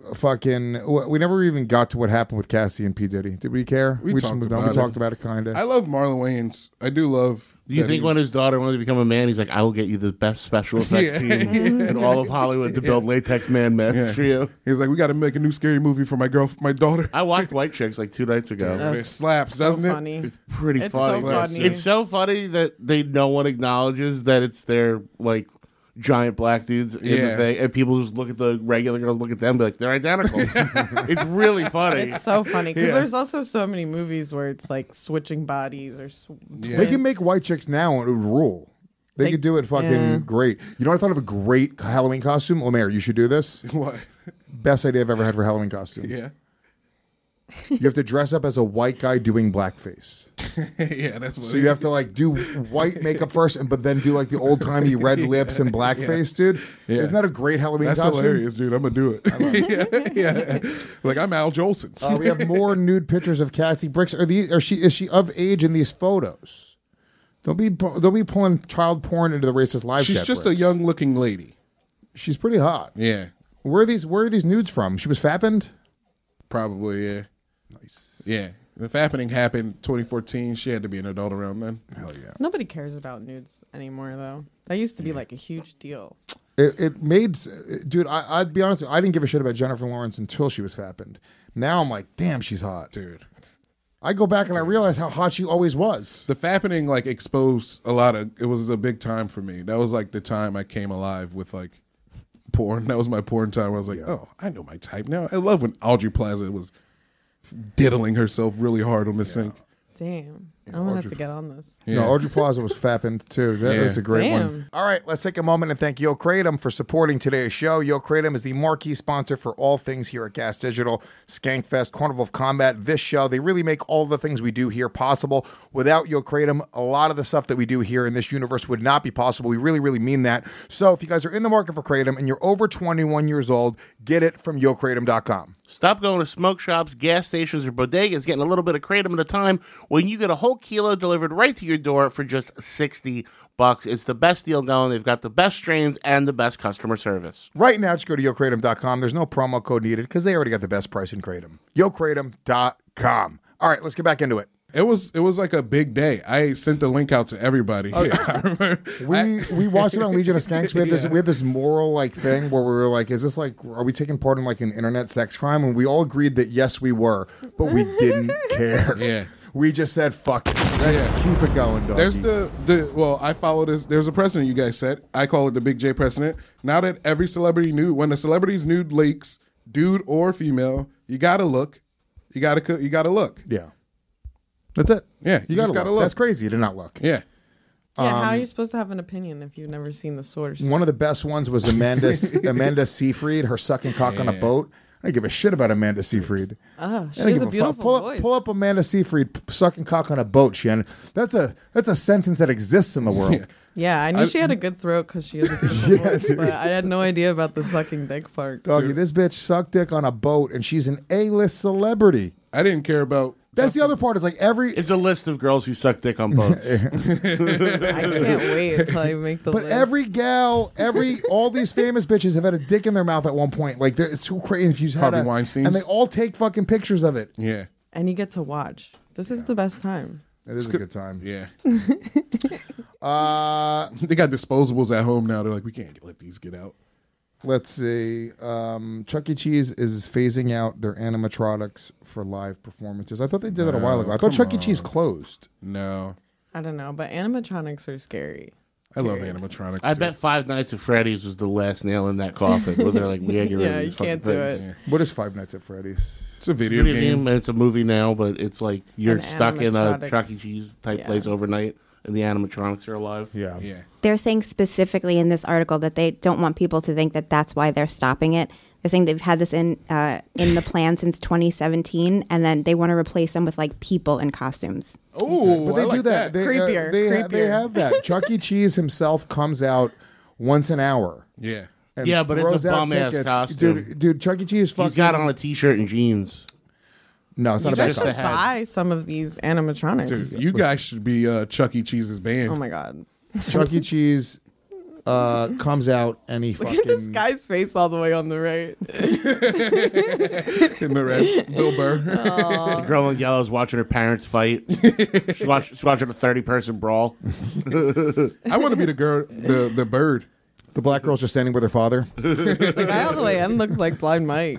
even got to what happened with Cassie and P. Diddy. Did we care? We talked about it, kind of.
I love Marlon Wayans. I do love.
Do you think when his daughter wanted to become a man, he's like, I will get you the best special effects team in all of Hollywood to build latex man masks for you?
He's like, we got to make a new scary movie for my daughter.
I watched White Chicks 2 nights ago.
It slaps, doesn't it?
Funny.
It's pretty funny.
So funny.
It's so funny that no one acknowledges that it's their giant black dudes in the thing, and people just look at the regular girls, look at them, and be like, they're identical. It's really funny.
It's so funny because there's also so many movies where it's like switching bodies or.
They can make White Chicks now and it would rule. They could do it fucking great. You know what I thought of a great Halloween costume? Lemaire, you should do this.
What?
Best idea I've ever had for a Halloween costume.
Yeah.
You have to dress up as a white guy doing blackface.
Yeah, that's what.
So you have to do white makap first, but then do the old timey red lips and blackface, dude. Yeah. Isn't that a great Halloween costume?
That's hilarious, dude. I'm gonna do it. I love it. Yeah. I'm Al Jolson.
We have more nude pictures of Cassie Bricks. Is she of age in these photos? Don't be pulling child porn into the racist live chat.
She's just a young looking lady.
She's pretty hot.
Yeah.
Where are these nudes from? She was fappened?
Probably, yeah.
Nice.
Yeah. The fappening happened 2014. She had to be an adult around then.
Hell yeah.
Nobody cares about nudes anymore, though. That used to be a huge deal.
It made, dude, I'd be honest with you, I didn't give a shit about Jennifer Lawrence until she was fappened. Now I'm like, damn, she's hot.
Dude.
I go back and I realize how hot she always was.
The fappening exposed a lot of, it was a big time for me. That was the time I came alive with porn. That was my porn time where I was like, oh, I know my type now. I love when Audrey Plaza was diddling herself really hard on the sink.
Damn. I'm going to have to get on this.
Yeah. No, Audrey Plaza was fappened too. That was a great one. All right, let's take a moment and thank Yo Kratom for supporting today's show. Yo Kratom is the marquee sponsor for all things here at Gas Digital, Skankfest, Carnival of Combat, this show. They really make all the things we do here possible. Without Yo Kratom, a lot of the stuff that we do here in this universe would not be possible. We really, really mean that. So if you guys are in the market for Kratom and you're over 21 years old, get it from YoKratom.com.
Stop going to smoke shops, gas stations, or bodegas getting a little bit of Kratom at a time when you get a whole kilo delivered right to your door for just $60. It's the best deal going. They've got the best strains and the best customer service.
Right now, just go to YoKratom.com. There's no promo code needed because they already got the best price in Kratom. YoKratom.com. All right, let's get back into it.
It was a big day. I sent the link out to everybody.
Oh yeah, I remember. We watched it on Legion of Skanks. We had this moral thing where we were like, is this are we taking part in an internet sex crime? And we all agreed that yes, we were, but we didn't care.
Yeah.
We just said fuck it. Let's just keep it going, doggy.
There's I follow this. There's a precedent you guys set. I call it the Big J precedent. Now that every celebrity nude, when a celebrity's nude leaks, dude or female, you gotta look. You gotta look.
Yeah. That's it.
Yeah,
you just gotta look. That's crazy to not look.
Yeah.
Yeah, how are you supposed to have an opinion if you've never seen the source?
One of the best ones was Amanda Seyfried, her sucking cock on a boat. I don't give a shit about Amanda Seyfried.
Oh, she has a beautiful voice.
Pull up Amanda Seyfried sucking cock on a boat, Shannon. That's a sentence that exists in the world.
Yeah, I knew she had a good throat because she has a beautiful voice, but I had no idea about the sucking dick part.
Doggy, this bitch sucked dick on a boat, and she's an A-list celebrity.
I didn't care about...
That's the other part. Is
it's a list of girls who suck dick on boats.
I can't wait until I make the list.
But every gal, all these famous bitches have had a dick in their mouth at one point. It's so crazy. If you had
Harvey Weinstein,
and they all take fucking pictures of it.
Yeah.
And you get to watch. This is the best time.
It is a good time.
Yeah. They got disposables at home now. They're like, we can't let these get out.
Let's see. Chuck E. Cheese is phasing out their animatronics for live performances. I thought they did that a while ago. I thought Chuck E. Cheese closed.
No.
I don't know, but animatronics are scary.
I love animatronics.
I bet Five Nights at Freddy's was the last nail in that coffin. Where they're like, we gotta get rid of these fucking things.
it.
What is Five Nights at Freddy's?
It's a video
game. And it's a movie now, but it's like you're
An
stuck in a
animatronic.
Chuck E. Cheese type place overnight, and the animatronics are alive.
Yeah.
Yeah.
They're saying specifically in this article that they don't want people to think that that's why they're stopping it. They're saying they've had this in the plan since 2017, and then they want to replace them with like people in costumes.
Oh,
But they do that. They,
Creepier,
they
creepier.
have that. Chuck E. Cheese himself comes out once an hour.
Yeah.
And
Yeah, but it's a
throws out
bum-ass
tickets.
costume.
Dude, Chuck E. Cheese fucking...
He's got on a t-shirt and jeans.
No, it's not
You
a bad
guys should
costume.
buy some of these animatronics.
Dude, you guys should be Chuck E. Cheese's band.
Oh my god.
Chuck E. Cheese comes out and he
Look
fucking...
at this guy's face all the way on the right.
In the red. Bill Burr.
The girl in yellow is watching her parents fight. she's watching a 30-person brawl.
I want to be the girl, the bird. The black girl's just standing with her father.
The guy on the way in looks like Blind Mike.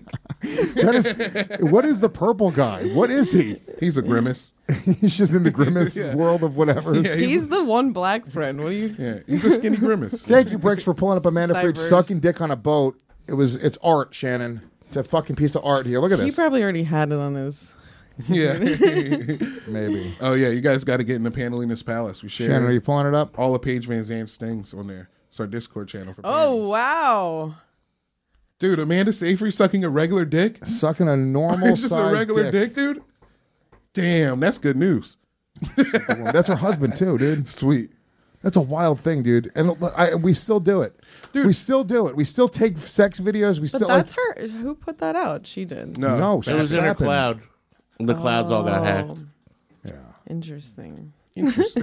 What is the purple guy? What is he?
He's a grimace.
He's just in the grimace
Yeah.
world of whatever.
Yeah,
He's the one black friend. What are you?
Yeah, he's a skinny grimace.
Thank you, Bricks, for pulling up Amanda Fridge
Diverse.
sucking dick on a boat. It's art, Shannon. It's a fucking piece of art here. Look at
He
this.
probably already had it on his.
Yeah.
Maybe.
Oh, yeah, you guys got to get in the Panelina's Palace. We share
Shannon, are you pulling it up?
all of Paige Van Zandt's things on there. It's our Discord channel for
Oh
panties.
wow!
Dude, Amanda Seyfried sucking a regular dick?
Sucking a normal
Just a
size
regular dick, dude? Damn, that's good news.
That's her husband, too, dude.
Sweet.
That's a wild thing, dude. And we still do it. Dude. We still do it. We still take sex videos. We
But
still...
that's her. Who put that out? She did.
No,
It was in her cloud. The clouds all got hacked.
Interesting.
Interesting.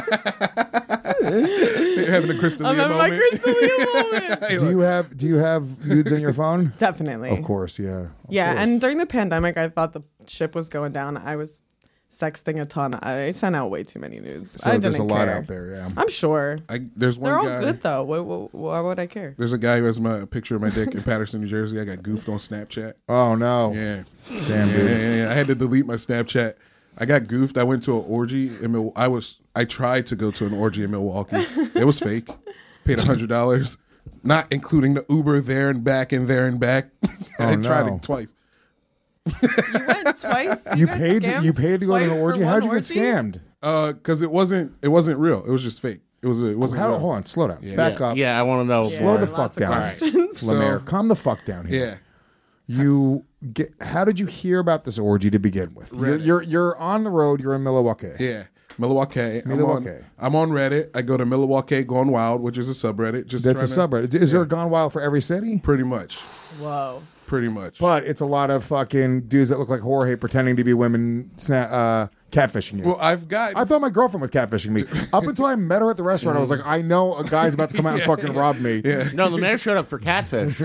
They're having a Crystal
I'm
Leah
having my
moment.
Crystal Leah moment.
Do you have nudes on your phone?
Definitely.
Of course, yeah.
Yeah, and during the pandemic, I thought the ship was going down. I was sexting a ton. I sent out way too many nudes.
So
I didn't
there's a lot
care.
out there, yeah.
I'm sure.
There's one
They're all
guy.
good though. Why would I care?
There's a guy who has a picture of my dick in Patterson, New Jersey. I got goofed on Snapchat.
Oh, no.
Yeah.
Damn,
yeah,
dude.
yeah. I had to delete my Snapchat. I got goofed. I went to an orgy in I tried to go to an orgy in Milwaukee. It was fake. Paid $100, not including the Uber there and back and there and back. I tried it twice.
You went twice.
You paid to go to an orgy? How'd you get scammed?
Because it wasn't real. It was just fake. It wasn't. real.
Hold on, slow down.
Yeah.
Back up.
Yeah, I want to know.
Slow the
lots
fuck
of
down.
questions.
Lemaire,
So-
calm the fuck down here.
Yeah.
How did you hear about this orgy to begin with? You're on the road. You're in Milwaukee.
Yeah. Milwaukee.
Milwaukee.
I'm on Reddit. I go to Milwaukee Gone Wild, which is a subreddit.
That's a subreddit. Is there a Gone Wild for every city?
Pretty much.
Whoa.
Pretty much.
But it's a lot of fucking dudes that look like Jorge pretending to be women catfishing you.
Well, I
thought my girlfriend was catfishing me. Up until I met her at the restaurant, I was like, I know a guy's about to come out and fucking rob me.
Yeah.
No, the mayor showed up for catfish.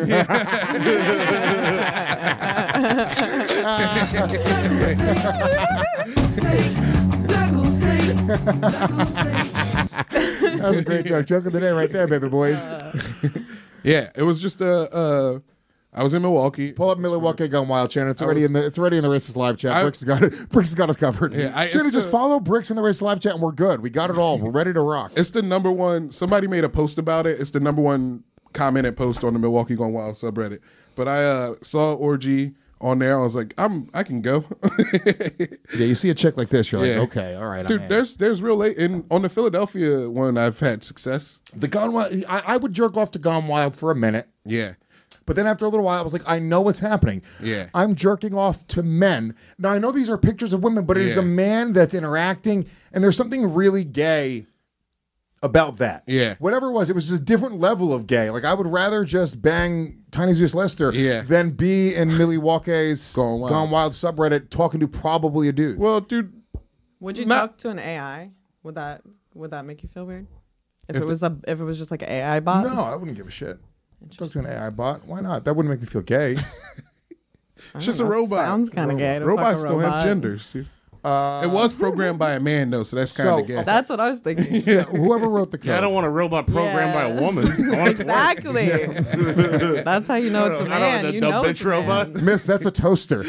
That was a great joke. Joke of the day right there, baby boys.
Yeah, it was just I was in Milwaukee.
Pull up Milwaukee Gone Wild, Shannon. It's already in the Racist live chat. Bricks has got it. Bricks has got us covered.
Yeah,
Shannon, just follow Bricks in the Racist live chat and we're good. We got it all. We're ready to rock.
It's the number one. Somebody made a post about it. It's the number one commented post on the Milwaukee Gone Wild subreddit. But I saw orgy on there. I was like, I can go.
Yeah, you see a chick like this, you're
Yeah.
like, okay, all right.
Dude,
I'm in.
there's real late on the Philadelphia one. I've had success.
The Gone Wild. I would jerk off to Gone Wild for a minute.
Yeah.
But then after a little while, I was like, I know what's happening.
Yeah.
I'm jerking off to men. Now, I know these are pictures of women, but it is
Yeah.
a man that's interacting, and there's something really gay about that.
Yeah.
Whatever it was just a different level of gay. Like, I would rather just bang Tiny Zeus Lester than be in Milwaukee's Gone Wild subreddit talking to probably a dude.
Well, dude.
Would you talk to an AI? Would that make you feel weird? If it was just like an AI bot?
No, I wouldn't give a shit. Talk to an AI bot. Why not? That wouldn't make me feel gay.
It's just a robot.
Sounds kind of gay. to
Robots
fuck a
don't have
robot.
genders, dude. It was programmed by a man though, so that's kind of gay.
That's what I was thinking.
Yeah, whoever wrote the code.
Yeah, I don't want a robot programmed by a woman. I want it to work.
Exactly. That's how you know it's a man.
I don't want
You
the
know
dumb
it's
bitch
a
robot.
man.
Miss, that's a toaster.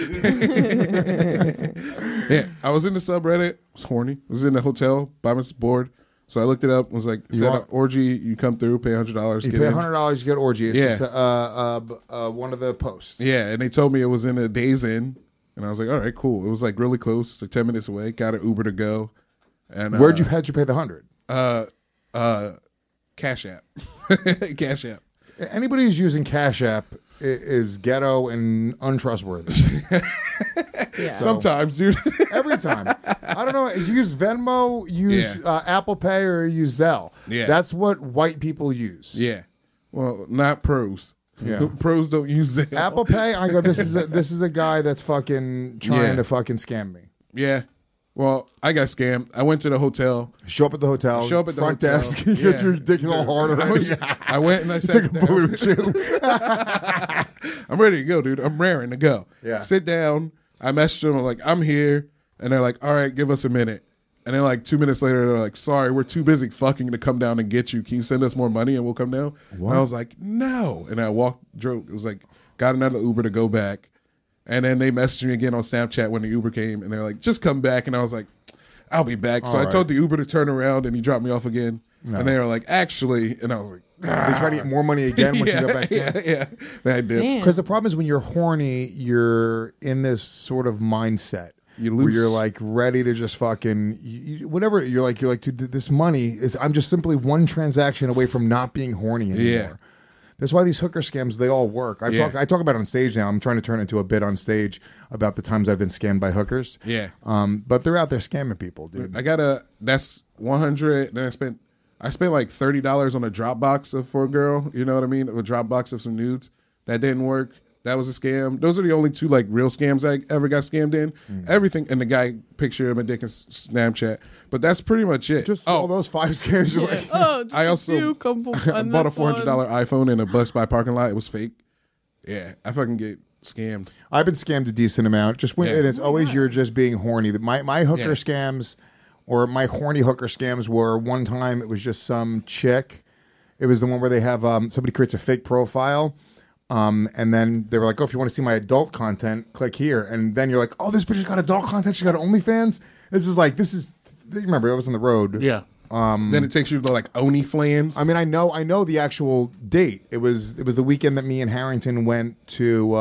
Yeah, I was in the subreddit. I was horny. I was in the hotel by my board. So I looked it up. Was like, said
want-
orgy. You come through, pay $100.
You
get
pay
in.
$100, you get orgy. It's
Yeah.
just one of the posts.
Yeah, and they told me it was in a Days Inn, and I was like, all right, cool. It was like really close. It's like 10 minutes away. Got an Uber to go. And
How'd you pay the $100?
Cash App. Cash App.
Anybody who's using Cash App is ghetto and untrustworthy.
Yeah.
Sometimes, dude.
Every time. I don't know. You use Venmo, use Apple Pay, or use Zelle.
Yeah.
That's what white people use.
Yeah. Well, not pros.
Yeah.
Pros don't use Zelle.
Apple Pay, I go, this is a guy that's fucking trying to fucking scam me.
Yeah. Well, I got scammed. I went to the hotel.
Show up at the hotel.
Show up at the
front
hotel.
desk. You get your dick all hard already.
I went and I said,
Took a blue chew.
I'm ready to go, dude. I'm raring to go.
Yeah.
Sit down. I messaged them. I'm like, I'm here. And they're like, all right, give us a minute. And then like 2 minutes later, they're like, sorry, we're too busy fucking to come down and get you. Can you send us more money and we'll come down?
What?
And I was like, no. And I drove. It was like, got another Uber to go back. And then they messaged me again on Snapchat when the Uber came. And they're like, just come back. And I was like, I'll be back. So
All
I
right.
told the Uber to turn around and he dropped me off again.
No.
And they were like, actually. And I was like,
They try to get more money again once you go back in.
Yeah. I did.
Damn.
Because the problem is when you're horny, you're in this sort of mindset.
You
where
lose.
you're like ready to just fucking whatever. You're like, dude, this money is. I'm just simply one transaction away from not being horny anymore.
Yeah.
That's why these hooker scams, they all work. I talk about it on stage now. I'm trying to turn it into a bit on stage about the times I've been scammed by hookers.
Yeah.
But they're out there scamming people, dude.
I got that's 100. Then I spent like $30 on a Dropbox for a girl. You know what I mean? A Dropbox of some nudes. That didn't work. That was a scam. Those are the only two like real scams I ever got scammed in. Everything, and the guy picture of my dick in Snapchat. But that's pretty much it.
Just all those 5 scams. You're like,
Oh,
I also bought a $400 iPhone in a Best Buy parking lot. It was fake. Yeah, I fucking get scammed.
I've been scammed a decent amount. Just when and it's always you're just being horny. My hooker scams or my horny hooker scams were one time it was just some chick. It was the one where they have somebody creates a fake profile. And then they were like, oh, if you want to see my adult content, click here. And then you're like, oh, this bitch has got adult content. She's got OnlyFans. Remember, I was on the road.
Yeah.
Then it takes you to like OnlyFans.
I mean, I know the actual date. It was the weekend that me and Harrington went to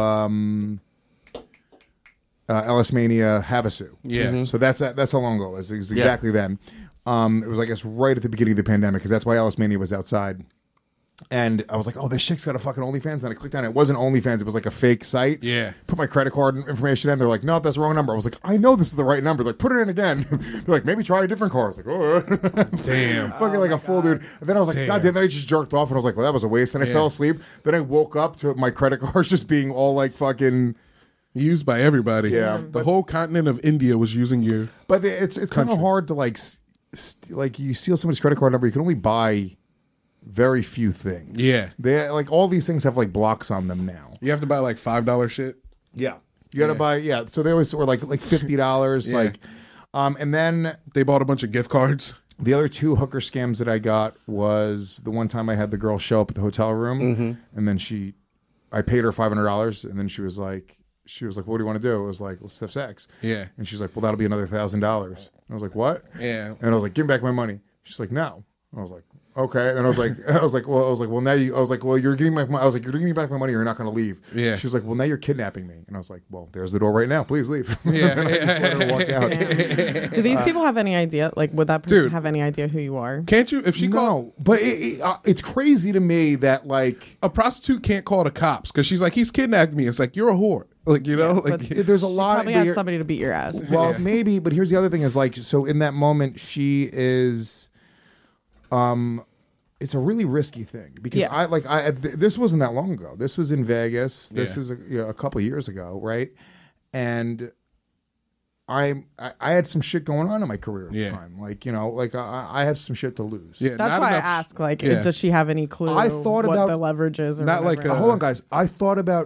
Ellis Mania Havasu.
Yeah.
So that's how long ago it was. It was exactly then. It was, I guess, right at the beginning of the pandemic because that's why Ellis Mania was outside. And I was like, oh, this chick's got a fucking OnlyFans. And I clicked on it. It wasn't OnlyFans. It was like a fake site.
Yeah.
Put my credit card information in. They're like, no, that's the wrong number. I was like, I know this is the right number. They're like, put it in again. They're like, maybe try a different card. I was like, oh.
Damn.
Fucking like a fool dude. And then I was like, God damn, then I just jerked off. And I was like, well, that was a waste. And I fell asleep. Then I woke up to my credit cards just being all like fucking...
Used by everybody.
Yeah.
The whole continent of India was using your...
But it's kind of hard to like you steal somebody's credit card number. You can only buy... very few things.
Yeah.
They like all these things have like blocks on them now.
You have to buy like $5 shit.
Yeah. You gotta buy so they always were like $50.
Yeah.
Like and then
they bought a bunch of gift cards.
The other 2 hooker scams that I got was the one time I had the girl show up at the hotel room and then I paid her $500 and then she was like, what do you want to do? I was like, let's have sex.
Yeah.
And she's like, well, that'll be another $1,000. I was like, what?
Yeah.
And I was like, give me back my money. She's like, no. I was like, okay. And I was like, well, now you're getting back my, you're giving me back my money or you're not going to leave.
Yeah.
She was like, well, now you're kidnapping me. And I was like, well, there's the door right now. Please leave.
Yeah.
And I just let her walk out.
Do these people have any idea? Like, would that person have any idea who you are?
Can't you? If she
No, but it's crazy to me that like
a prostitute can't call the cops because she's like, he's kidnapped me. It's like, you're a whore. Like, you know, like
there's a lot.
Probably has somebody to beat your ass.
Well, maybe, but here's the other thing: is like, so in that moment, she is, it's a really risky thing because this wasn't that long ago. This was in Vegas. This is a couple of years ago, right? And I had some shit going on in my career at the time. Like, you know, like I have some shit to lose.
Yeah,
that's why I ask. Like, does she have any clue?
I thought
what
about
the leverage is? Or
not
whatever?
like
hold on, guys. I thought about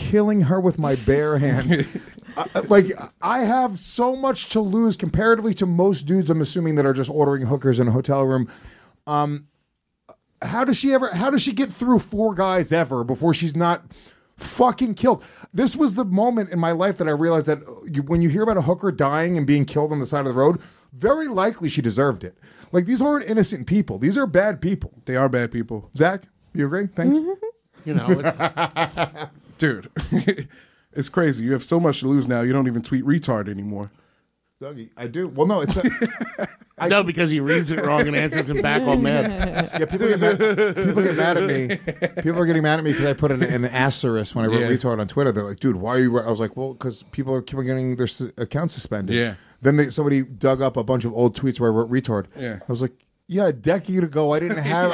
killing her with my bare hands. Like, I have so much to lose comparatively to most dudes, I'm assuming, that are just ordering hookers in a hotel room. How does she get through 4 guys ever before she's not fucking killed? This was the moment in my life that I realized that when you hear about a hooker dying and being killed on the side of the road, very likely she deserved it. Like, these aren't innocent people. These are bad people.
They are bad people.
Zach, you agree? Thanks.
You know,
dude, it's crazy. You have so much to lose now. You don't even tweet retard anymore.
Dougie, I do. Well, no, it's
no, because he reads it wrong and answers him back all mad.
Yeah, people get mad at me. People are getting mad at me because I put an asterisk when I wrote retard on Twitter. They're like, dude, why are you? I was like, well, because people are keep getting their accounts suspended.
Yeah.
Then somebody dug up a bunch of old tweets where I wrote retard.
Yeah.
I was like, yeah, a decade ago, I didn't have.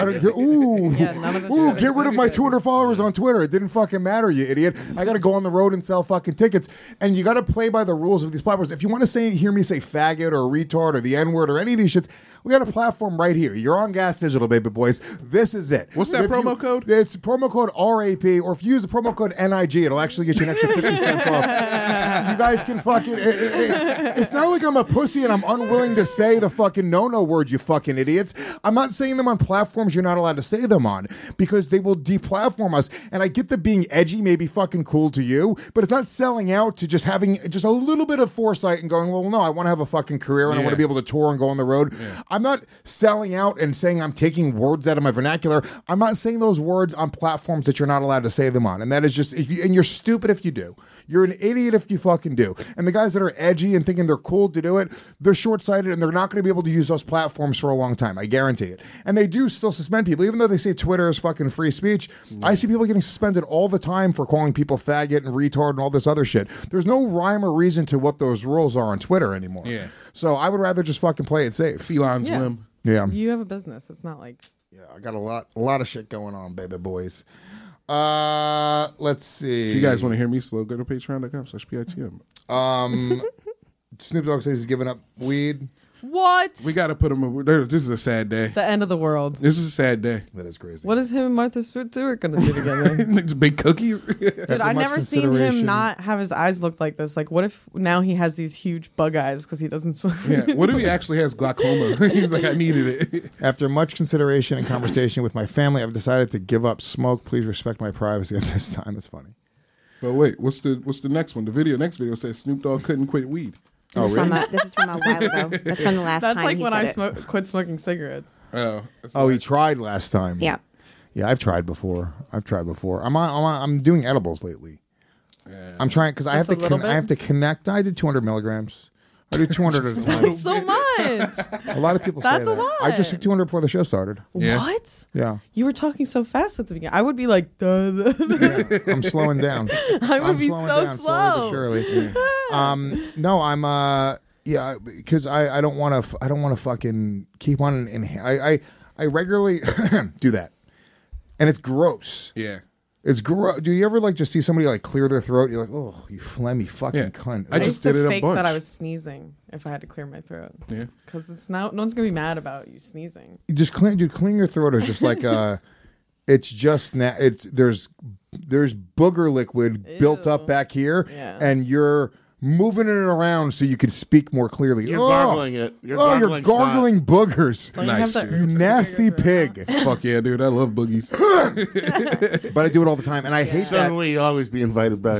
Get rid of my 200 followers on Twitter. It didn't fucking matter, you idiot. I got to go on the road and sell fucking tickets. And you got to play by the rules of these platforms. If you want to hear me say faggot or retard or the N-word or any of these shits, we got a platform right here. You're on Gas Digital, baby boys. This is it.
What's that promo code?
It's promo code RAP, or if you use the promo code NIG, it'll actually get you an extra 50 cents off. You guys can fucking... It's not like I'm a pussy and I'm unwilling to say the fucking no-no word, you fucking idiots. I'm not saying them on platforms you're not allowed to say them on, because they will deplatform us. And I get that being edgy may be fucking cool to you, but it's not selling out to just having just a little bit of foresight and going, well, no, I want to have a fucking career and I want to be able to tour and go on the road. Yeah. I'm not selling out and saying I'm taking words out of my vernacular. I'm not saying those words on platforms that you're not allowed to say them on. And that is just, and you're stupid if you do. You're an idiot if you fucking do. And the guys that are edgy and thinking they're cool to do it, they're short-sighted and they're not going to be able to use those platforms for a long time. I guarantee it. And they do still suspend people, even though they say Twitter is fucking free speech. I see people getting suspended all the time for calling people faggot and retard and all this other shit. There's no rhyme or reason to what those rules are on Twitter anymore. Yeah. So I would rather just fucking play it safe.
Sea Lion's whim.
Yeah.
You have a business. It's not like...
Yeah, I got a lot of shit going on, baby boys. Let's see.
If you guys want to hear me slow, go to patreon.com/PITM.
Snoop Dogg says he's giving up weed.
What?
We got to put him. This is a sad day.
The end of the world.
This is a sad day.
That is crazy.
What is him and Martha Stewart going to do together?
Just bake cookies.
Dude, I've never seen him not have his eyes look like this. Like, what if now he has these huge bug eyes because he doesn't smoke?
Yeah. What if he actually has glaucoma? He's like, I needed it.
After much consideration and conversation with my family, I've decided to give up smoke. Please respect my privacy at this time. That's funny.
But wait, what's the next one? Next video says Snoop Dogg couldn't quit weed.
Oh, really? This is from a while ago. That's from the last time.
That's like
he
when
said
I quit smoking cigarettes.
Oh, he tried last time.
Yeah.
Yeah, I've tried before. I'm doing edibles lately. I'm trying because I have to connect. I did 200 milligrams. I do 200 at a time.
That's so much.
A lot of people say that.
That's a lot.
I just took 200 before the show started.
Yeah.
What?
Yeah.
You were talking so fast at the beginning. I would be like,
yeah, I'm slowing down.
I'm be so slow.
Slowly no, I'm because I don't want to fucking keep on I regularly do that, and it's gross.
Yeah.
It's gross. Do you ever just see somebody clear their throat? You're like, oh, you phlegmy fucking cunt.
I just did it a bunch.
That I was sneezing if I had to clear my throat. Yeah. Because it's no one's gonna be mad about you sneezing.
You just clean your throat is just like it's just there's booger liquid built up back here, and you're moving it around so you can speak more clearly.
You're gargling it.
You're gargling boogers.
Nice,
you nasty pig.
Fuck yeah, dude. I love boogies.
But I do it all the time, and I hate that.
Suddenly you always be invited back.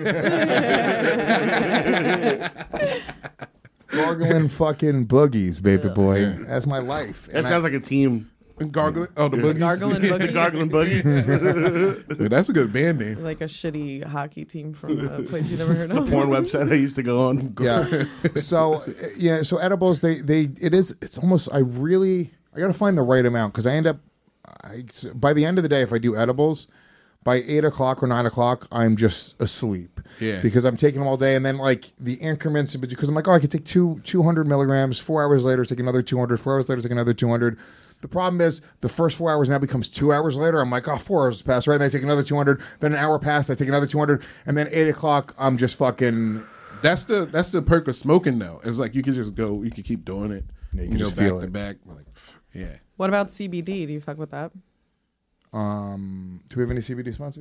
Gargling fucking boogies, baby boy. That's my life.
That sounds like a team.
Gargling? Oh, the boogies?
Gargling boogies.
The gargling boogies.
Dude, that's a good band name.
Like a shitty hockey team from a place you never heard of.
The porn website I used to go on.
Yeah. So edibles, it's almost, I got to find the right amount because by the end of the day, if I do edibles, by 8 o'clock or 9 o'clock, I'm just asleep.
Yeah.
Because I'm taking them all day, and then the increments, because I'm like, I could take 200 milligrams, 4 hours later, take another 200, 4 hours later, take another 200. The problem is the first 4 hours now becomes 2 hours later. I'm like, 4 hours passed, right? Then I take another 200. Then an hour passed, I take another 200. And then 8 o'clock, I'm just fucking...
That's the perk of smoking, though. It's like you can just go, you can keep doing it.
Yeah, you can just feel it.
Back. Like, yeah.
What about CBD? Do you fuck with that?
Do we have any CBD sponsors?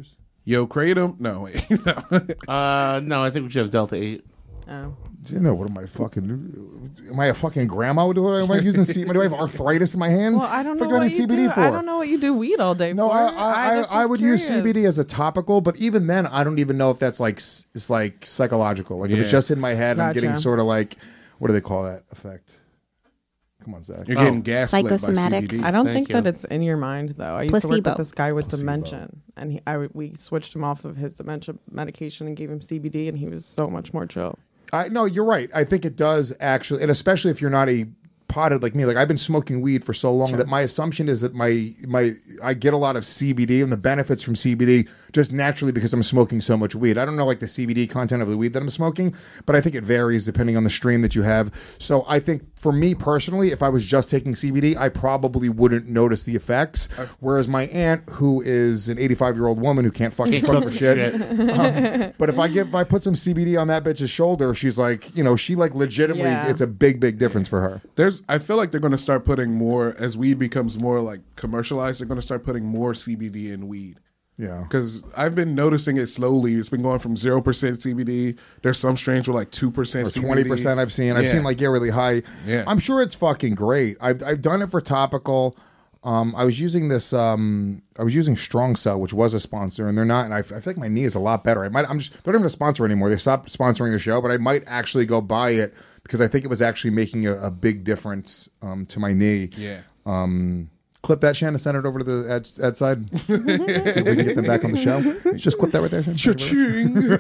Yo, Kratom? No, wait. No.
No, I think we should have Delta 8.
Oh.
You know, what am I fucking? Am I a fucking grandma? Am I using CBD? Do I have arthritis in my hands?
Well, I don't know
What
what
I need
you
CBD
do.
for?
I don't know what you do weed all day
No,
for.
I would use CBD as a topical, but even then, I don't even know if that's like it's like psychological. Like if it's just in my head, I'm getting
Gotcha.
sort of like, what do they call that effect? Come on, Zach.
You're getting gaslit by
Psychosomatic.
CBD.
I don't
Thank
think that
you.
it's in your mind though. I used to work
Placebo.
with this guy with dementia, and we switched him off of his dementia medication and gave him CBD, and he was so much more chill.
No, you're right. I think it does actually, and especially if you're not a potted like me. Like I've been smoking weed for so long that my assumption is that I get a lot of CBD and the benefits from CBD just naturally because I'm smoking so much weed. I don't know like the CBD content of the weed that I'm smoking, but I think it varies depending on the strain that you have. So I think for me personally, if I was just taking CBD, I probably wouldn't notice the effects. Whereas my aunt, who is an 85-year-old woman who can't fucking cook for shit, but if I put some CBD on that bitch's shoulder, she's like, she like legitimately, it's a big difference for her.
I feel like they're going to start putting more, as weed becomes more like commercialized, they're going to start putting more CBD in weed.
Yeah.
Because I've been noticing it slowly. It's been going from 0% CBD. There's some strains with like 2%
Or
CBD.
20% I've seen. I've seen like really high.
Yeah.
I'm sure it's fucking great. I've done it for topical. I was using this. I was using Strong Cell, which was a sponsor, and they're not. And I feel like my knee is a lot better. They're not even a sponsor anymore. They stopped sponsoring the show, but I might actually go buy it because I think it was actually making a big difference to my knee.
Yeah.
Clip that, Shannon. Send it over to the ad side. See if we can get them back on the show. Just clip that right there, Shannon.
Cha-ching.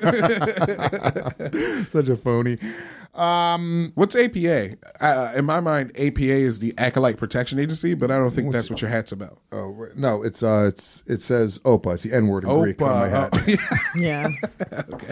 Such a phony.
What's APA? In my mind, APA is the Acolyte Protection Agency, but I don't think that's what your hat's about.
Oh no, it says OPA. It's the N word in Greek on my hat.
Yeah.
Okay.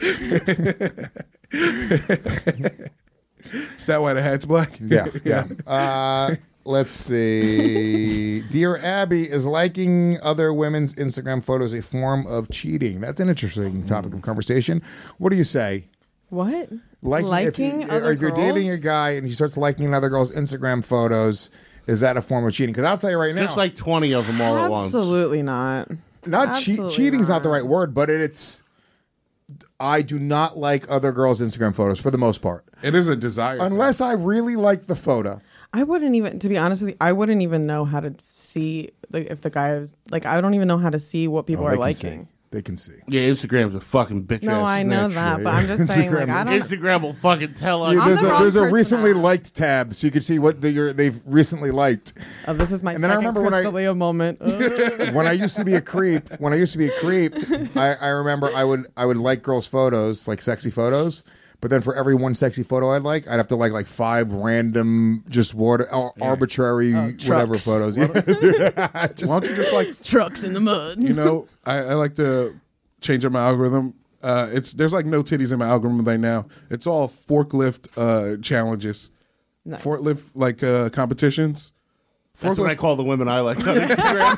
Is that why the hat's black?
Yeah. Let's see. Dear Abby, is liking other women's Instagram photos a form of cheating? That's an interesting topic of conversation. What do you say?
What?
Liking
other
if you're
girls?
dating a guy and he starts liking another girl's Instagram photos, is that a form of cheating? Because I'll tell you right now.
Just like 20 of them all at once.
Absolutely not.
Cheating's not the right word, but it's. I do not like other girls' Instagram photos for the most part.
It is a desire.
Unless I really like the photo.
I wouldn't even, to be honest with you, I wouldn't even know how to see if the guy is like. I don't even know how to see what people are liking.
They can see.
Yeah, Instagram's a fucking bitch.
No, I know that, but I'm just saying, like, I don't.
Instagram will fucking tell us.
There's a recently liked tab, so you can see what they've recently liked.
Oh, this is my
and then
second
I remember
Crystal Leo moment.
When I used to be a creep, I remember I would like girls' photos, like sexy photos. But then for every one sexy photo I'd have to like 5 random, just arbitrary whatever photos.
Why don't you just like
trucks in the mud?
I like to change up my algorithm. There's like no titties in my algorithm right now. It's all forklift challenges,
Nice.
forklift competitions.
That's what I call the women I like on Instagram.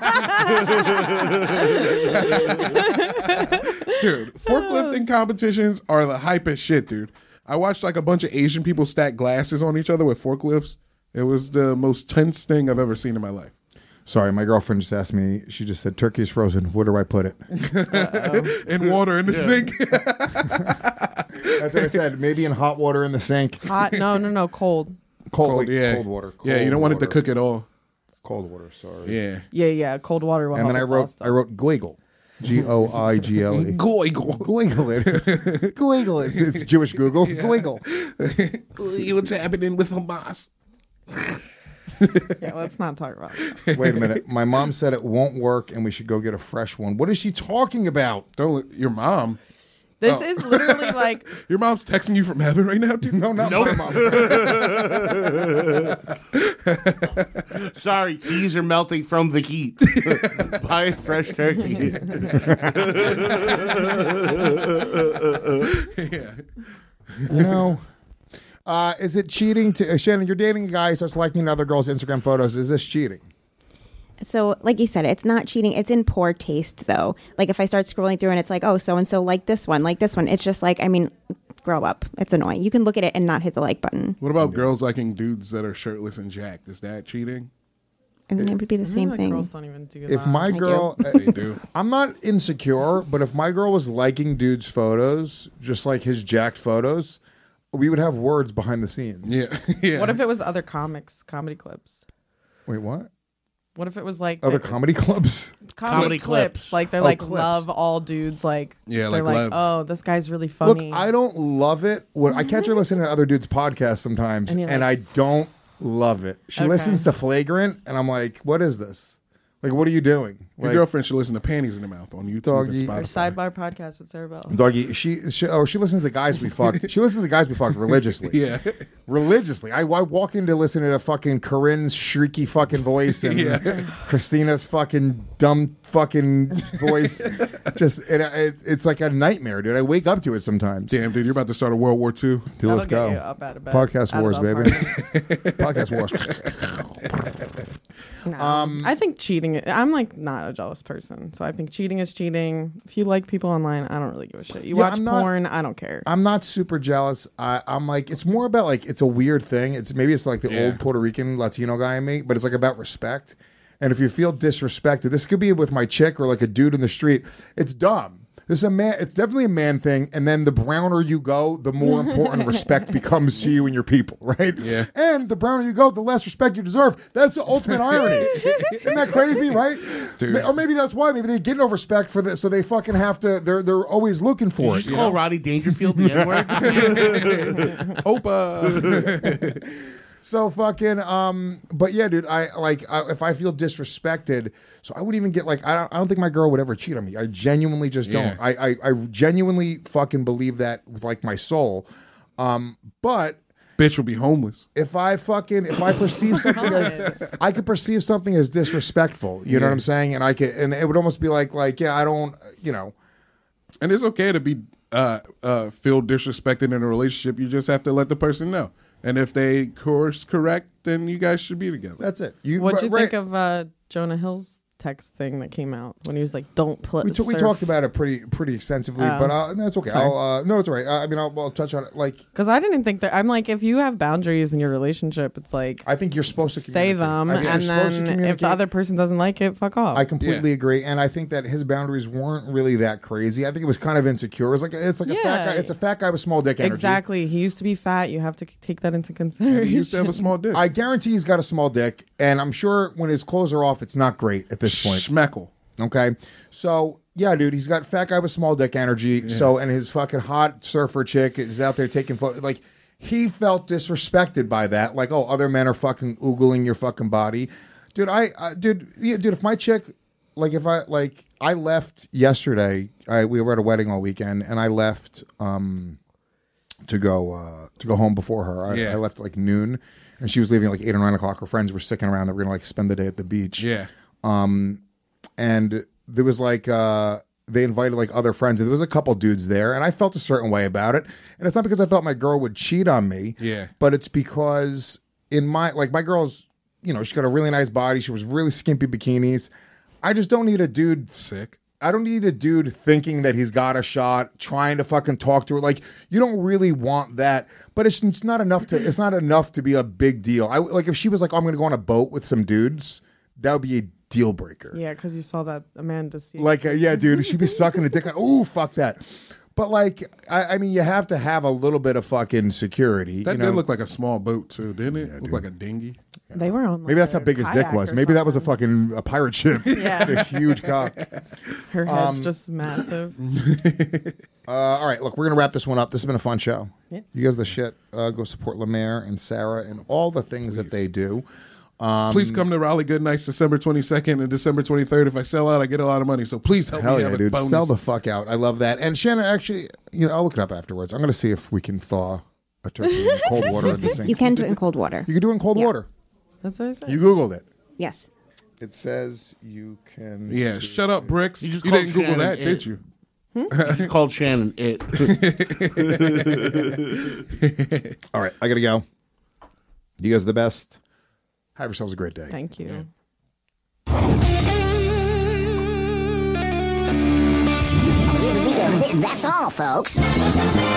Dude, forklifting competitions are the hypest shit, dude. I watched like a bunch of Asian people stack glasses on each other with forklifts. It was the most tense thing I've ever seen in my life.
Sorry, my girlfriend just asked me. She just said, "Turkey is frozen. Where do I put it?"
In water in the sink.
That's what I said. Maybe in hot water in the sink.
Hot? No, cold.
Cold,
yeah.
Cold water.
Yeah, you don't want it to cook at all.
Cold water. Sorry.
Yeah.
Yeah. Cold water will
And then I
help.
wrote goigle. Goigle.
Goigle.
Goigle it. Goigle it. It's Jewish Google.
Yeah.
Goigle.
What's happening with Hamas?
Yeah, let's not talk about that.
Wait a minute. My mom said it won't work and we should go get a fresh one. What is she talking about?
Your mom.
This is literally like
your mom's texting you from heaven right now, dude.
No, not my mom.
Sorry, keys are melting from the heat. Buy a fresh turkey.
Is it cheating to Shannon? You're dating a guy who starts liking other girls' Instagram photos. Is this cheating?
So, like you said, it's not cheating. It's in poor taste, though. Like, if I start scrolling through and it's like, oh, so-and-so like this one. It's just like, grow up. It's annoying. You can look at it and not hit the like button.
What about girls liking dudes that are shirtless and jacked? Is that cheating?
I mean, it would be the same thing.
Girls don't even do
If
that.
my girl,
They do.
I'm not insecure, but if my girl was liking dude's photos, just like his jacked photos, we would have words behind the scenes.
Yeah.
What if it was other comedy clips?
Wait, what?
What if it was like
Other comedy clubs?
comedy clips? Like they're
clips.
love all dudes. Like
Yeah,
they're
like
like,
love.
oh, this guy's really
Look,
funny.
I don't love it. When I catch her listening to other dudes' podcasts sometimes,
And you're
and
like-
I don't love it. She
Okay.
listens to Flagrant, and I'm like, what is this? Like, what are you doing?
Your
Like,
girlfriend should listen to Panties in the Mouth on YouTube
Doggy.
and
Or
Spotify.
sidebar podcast with Sarah Bell.
Doggy, she listens to guys we fuck. She listens to guys we fuck religiously.
Yeah.
Religiously. I walk in to listen to fucking Corinne's shrieky fucking voice and Christina's fucking dumb fucking voice. It's like a nightmare, dude. I wake up to it sometimes.
Damn, dude, you're about to start a World War II.
Dude,
That'll
let's
get
go.
you up out of bed.
Podcast
Out of
wars,
the
baby.
apartment.
Podcast wars.
No. I think cheating. I'm like not a jealous person, so I think cheating is cheating. If you like people online, I don't really give a shit. You
Yeah,
watch
I'm not-
porn, I don't care.
I'm not super jealous. I'm like, it's more about like, it's a weird thing. It's like the old Puerto Rican Latino guy in me, but it's like about respect. And if you feel disrespected, this could be with my chick or like a dude in the street. It's dumb. This is a man. It's definitely a man thing. And then the browner you go, the more important respect becomes to you and your people, right?
Yeah.
And the browner you go, the less respect you deserve. That's the ultimate irony. Isn't that crazy, right?
Dude.
Or maybe that's why. Maybe they get no respect for this, so they fucking have to. They're always looking for it.
Did you call Rodney Dangerfield the N-word?
Opa.
So fucking but yeah, dude, if I feel disrespected, so I wouldn't even get like I don't think my girl would ever cheat on me. I genuinely just don't.
Yeah.
I genuinely fucking believe that with like my soul. But
Bitch will be homeless.
if I perceive something as I could perceive something as disrespectful, you know what I'm saying? And and it would almost be like yeah, I don't, you know.
And it's okay to be feel disrespected in a relationship. You just have to let the person know. And if they course correct, then you guys should be together.
That's it.
What'd you think of Jonah Hill's text thing that came out when he was like, "Don't play"?
We talked about it pretty extensively, but no, it's okay. No, it's all right. I'll touch on it. Like,
because I didn't think that. I'm like, if you have boundaries in your relationship, it's like
I think you're supposed to
say them,
I think
and
you're supposed to
then if
communicate.
the other person doesn't like it, fuck off.
I completely agree, and I think that his boundaries weren't really that crazy. I think it was kind of insecure. It's like a fat guy. It's a fat guy with small dick energy.
Exactly. He used to be fat. You have to take that into
And
consideration.
he used to have a small dick.
I guarantee he's got a small dick, and I'm sure when his clothes are off, it's not great at this point.
Schmeckle.
Okay, so yeah, dude, he's got fat guy with small dick energy. Yeah. So, and his fucking hot surfer chick is out there taking photos. Like, he felt disrespected by that. Like, oh, other men are fucking oogling your fucking body, dude. Dude, if my chick, like, I left yesterday. We were at a wedding all weekend, and I left to go home before her. I left at like noon, and she was leaving at like 8 or 9 o'clock. Her friends were sticking around. They were gonna like spend the day at the beach.
Yeah.
And there was like they invited like other friends, and there was a couple dudes there, and I felt a certain way about it. And it's not because I thought my girl would cheat on me, but it's because my girl's, you know, she's got a really nice body. She was really skimpy bikinis. I just don't need a dude
sick.
I don't need a dude thinking that he's got a shot, trying to fucking talk to her. Like, you don't really want that, but it's not enough to be a big deal. Like if she was like, oh, I'm going to go on a boat with some dudes, that would be a deal breaker.
Yeah, because you saw that Amanda scene.
Like, yeah, dude, she'd be sucking a dick. Ooh, fuck that. But like, I mean, you have to have a little bit of fucking security.
That did look like a small boat too, didn't it? Look like a dinghy.
They were on. Like,
maybe that's how big his dick was. Maybe that was a pirate ship.
Yeah,
a huge cock.
Her head's just massive.
All right, look, we're gonna wrap this one up. This has been a fun show.
Yeah.
You guys are the shit. Go support Lemaire and Sarah and all the things that they do.
Please come to Raleigh Good Nights December 22nd and December 23rd. If I sell out, I get a lot of money. So please help me have a bonus.
Sell the fuck out. I love that. And Shannon, actually, you know, I'll look it up afterwards. I'm going to see if we can thaw a turkey in cold water in the sink.
You can do it in cold water.
You can do it in cold water.
That's what I said.
You Googled it.
Yes.
It says you can.
Yeah, shut up, Bricks. You
called
didn't Google
Shannon
that,
it.
did you?
You just called Shannon it.
All right, I got to go. You guys are the best. Have yourselves a great day.
Thank you.
That's all, folks.